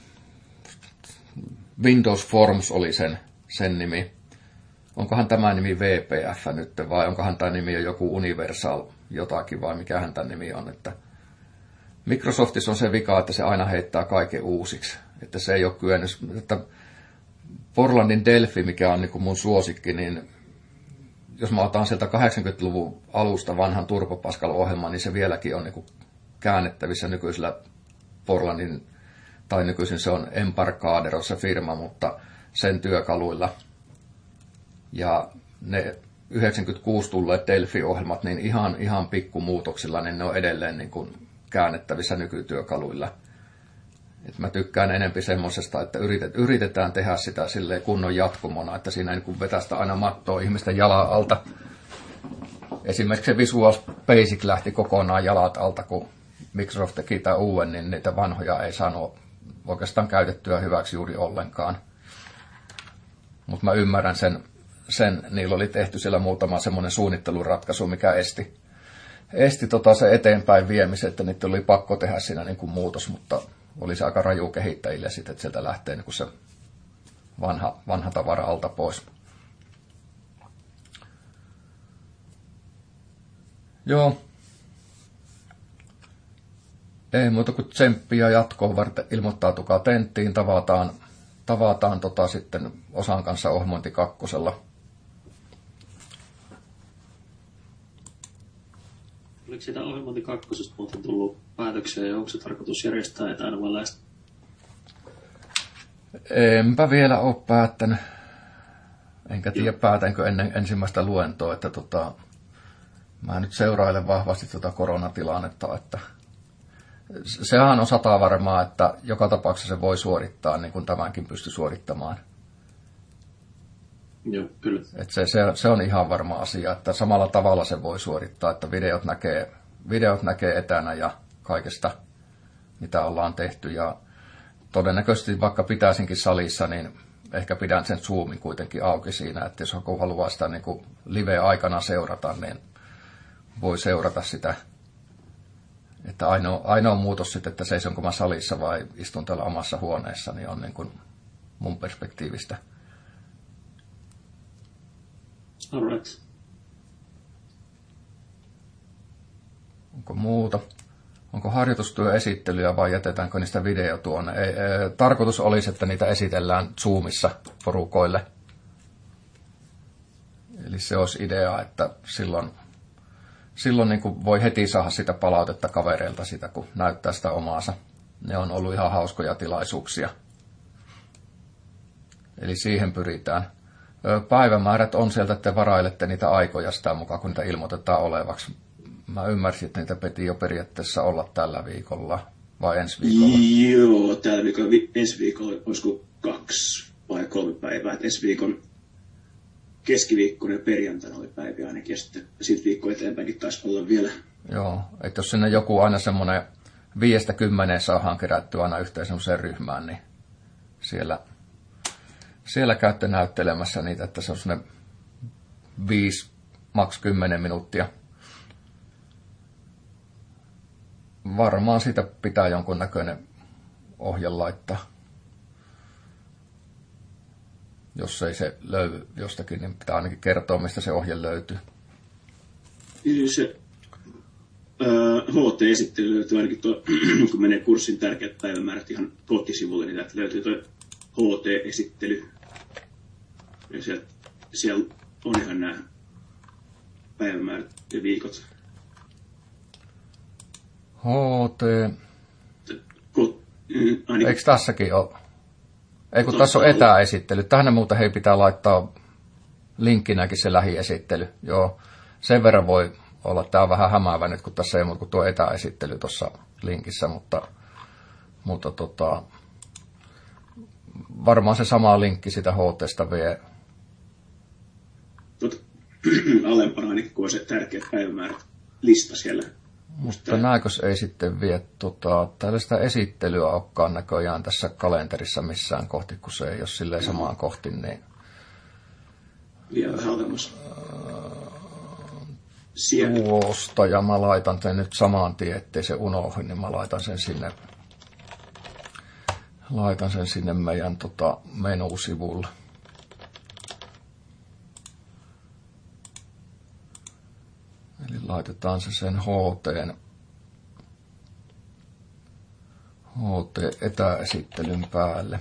Windows Forms oli sen, sen nimi. Onkohan tämä nimi V P F nyt vai onkohan tämä nimi joku Universal jotakin vai mikähän tämä nimi on. Että Microsoftissa on se vika, että se aina heittää kaiken uusiksi. Että se ei ole kyennyt, että Portlandin Delphi, mikä on niin kuin mun suosikki, niin jos mä otan sieltä kahdeksankymmentäluvun alusta vanhan Turbo Pascal-ohjelman, niin se vieläkin on niin kuin käännettävissä nykyisellä Portlandin, tai nykyisin se on Embarcadero se firma, mutta sen työkaluilla. Ja ne yhdeksänkymmentäkuusi tulleet Delphi-ohjelmat, niin ihan, ihan pikkumuutoksilla, niin ne on edelleen niin kuin käännettävissä nykytyökaluilla. Et mä tykkään enempi semmosesta, että yritet, yritetään tehdä sitä silleen kunnon jatkumona, että siinä ei niin vetästä aina mattoa ihmisten jalan alta. Esimerkiksi se Visual Basic lähti kokonaan jalat alta, kun Microsoft teki tämän uuden, niin niitä vanhoja ei saanut oikeastaan käytettyä hyväksi juuri ollenkaan. Mutta mä ymmärrän sen, sen, niillä oli tehty siellä muutama semmoinen suunnitteluratkaisu, mikä esti, esti tota se eteenpäin viemisen, että niitä oli pakko tehdä siinä niin kuin muutos, mutta oli se aika raju kehittäjille sitten, että sieltä lähtee niin kuin se vanha, vanha tavara alta pois. Joo, Ei muuta kuin tsemppiä jatkoon varten, ilmoittautukaa tenttiin, tavataan, tavataan tota sitten osan kanssa ohmointi kakkosella. Oliko siitä ohjelmointi kakkosesta muuten tullut päätöksiä ja onko se tarkoitus järjestää etänä vai läsnä? Enpä vielä ole päättänyt. Enkä tiedä päätänkö ennen ensimmäistä luentoa, että tota, mä nyt seurailen vahvasti tuota koronatilannetta, että sehän on sata varmaa, että joka tapauksessa se voi suorittaa niin kuin tämänkin pysty suorittamaan. Joo, kyllä. Et se, se, se on ihan varma asia, että samalla tavalla se voi suorittaa, että videot näkee, videot näkee etänä ja kaikesta, mitä ollaan tehty. Ja todennäköisesti vaikka pitäisinkin salissa, niin ehkä pidän sen Zoomin kuitenkin auki siinä, että jos joku haluaa sitä niin kuin live-aikana seurata, niin voi seurata sitä. Että ainoa, ainoa muutos sitten, että seisonko mä salissa vai istun täällä omassa huoneessa, niin on niin kuin mun perspektiivistä. All right. Onko muuta? Onko harjoitustyöesittelyä vai jätetäänkö niistä video tuonne? Ei, ei, tarkoitus olisi, että niitä esitellään Zoomissa porukoille. Eli se olisi idea, että silloin, silloin niin kuin voi heti saada sitä palautetta kavereilta sitä, kun näyttää sitä omaansa. Ne on ollut ihan hauskoja tilaisuuksia. Eli siihen pyritään. Päivämäärät on sieltä, että te varailette niitä aikoja sitä mukaan, kun niitä ilmoitetaan olevaksi. Mä ymmärsin, että niitä piti jo periaatteessa olla tällä viikolla vai ensi viikolla. Joo, tällä viikolla, ensi viikolla olisiko kaksi vai kolme päivää. Et ensi viikon keskiviikkona ja perjantaina oli päiviä ainakin, ja sitten siitä viikkoa eteenpäinkin taisi olla vielä. Joo, että jos sinne joku aina semmoinen viiestä kymmeneen saadaan kerättyä aina yhteen semmoiseen ryhmään, niin siellä, siellä käytte näyttelemässä niitä, että se on semmoinen viisi, maks kymmenen minuuttia. Varmaan siitä pitää jonkunnäköinen ohje laittaa. Jos ei se löydy jostakin, niin pitää ainakin kertoa, mistä se ohje löytyy. Se äh, H T-esittely löytyy ainakin tuo, kun menee kurssin tärkeät päivämäärät ihan kotisivulle, niin täältä löytyy tuo H T-esittely. Ja siellä, siellä on ihan nämä päivämäärät ja viikot. H T. Ko, ainakin. Eikö tässäkin ole? Ei kun tässä on etäesittely. Tähän muuten hei pitää laittaa linkkinäkin se lähiesittely. Joo, sen verran voi olla. Tämä on vähän hämäävä nyt, kun tässä ei muuta kuin tuo etäesittely tuossa linkissä, mutta, mutta tota, varmaan se sama linkki sitä H T:stä vie. Tuota, alempana ainakin, kun on se tärkeät päivämäärät lista siellä. Mutta nääkös ei sitten vie tota, tällaista esittelyä olekaan näköjään tässä kalenterissa missään kohti, kun se ei ole silleen samaan kohti, niin vielä vähän olemassa. Tuosta, ja mä laitan sen nyt saman tien, ettei se unohdu, niin mä laitan sen sinne, laitan sen sinne meidän tota, menusivulle. Eli laitetaan se sen H T:n, H T-etäesittelyn päälle.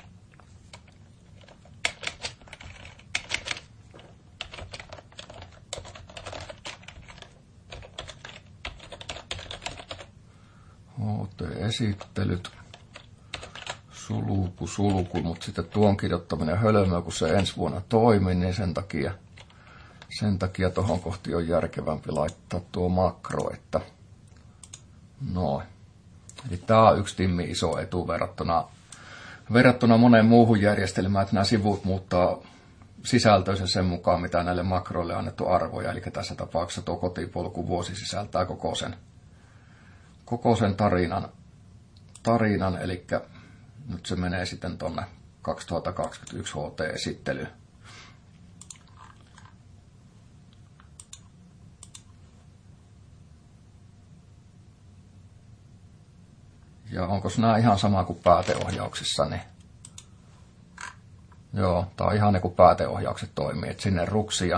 H T-esittelyt, sulku, sulku, mutta sitten tuon kirjoittaminen hölmöä, kun se ensi vuonna toimii, niin sen takia Sen takia tuohon kohti on järkevämpi laittaa tuo makro, että noin. Eli tämä on yksi timmi iso etu verrattuna, verrattuna moneen muuhun järjestelmään, että nämä sivut muuttaa sisältöisen sen mukaan, mitä näille makroille on annettu arvoja. Eli tässä tapauksessa tuo kotipolku vuosi sisältää koko sen, koko sen tarinan, tarinan, eli nyt se menee sitten tuonne kaksituhattakaksikymmentäyksi H T-esittelyyn. Ja onko nämä ihan sama kuin pääteohjauksissa, niin joo, tämä on ihan niin kuin pääteohjaukset toimii, että sinne ruksia,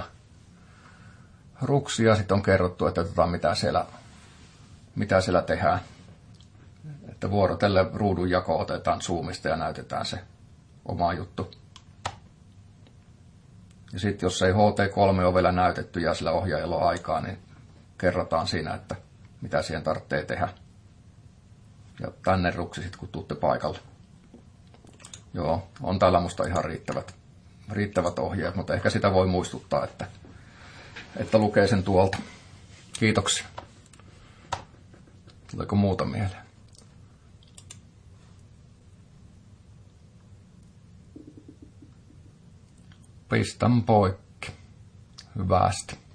ruksia sitten on kerrottu, että tota, mitä, siellä, mitä siellä tehdään. Että vuorotellen ruudun jako otetaan Zoomista ja näytetään se oma juttu. Ja sitten jos ei H T kolme ole vielä näytetty ja sillä ohjaajalla on aikaa, niin kerrotaan siinä, että mitä siihen tarvitsee tehdä. Ja tänne ruksi sitten, kun tuutte paikalle. Joo, on täällä musta ihan riittävät, riittävät ohjeet, mutta ehkä sitä voi muistuttaa, että, että lukee sen tuolta. Kiitoksia. Tuleeko muuta mieleen? Pistän poikki. Hyvästi.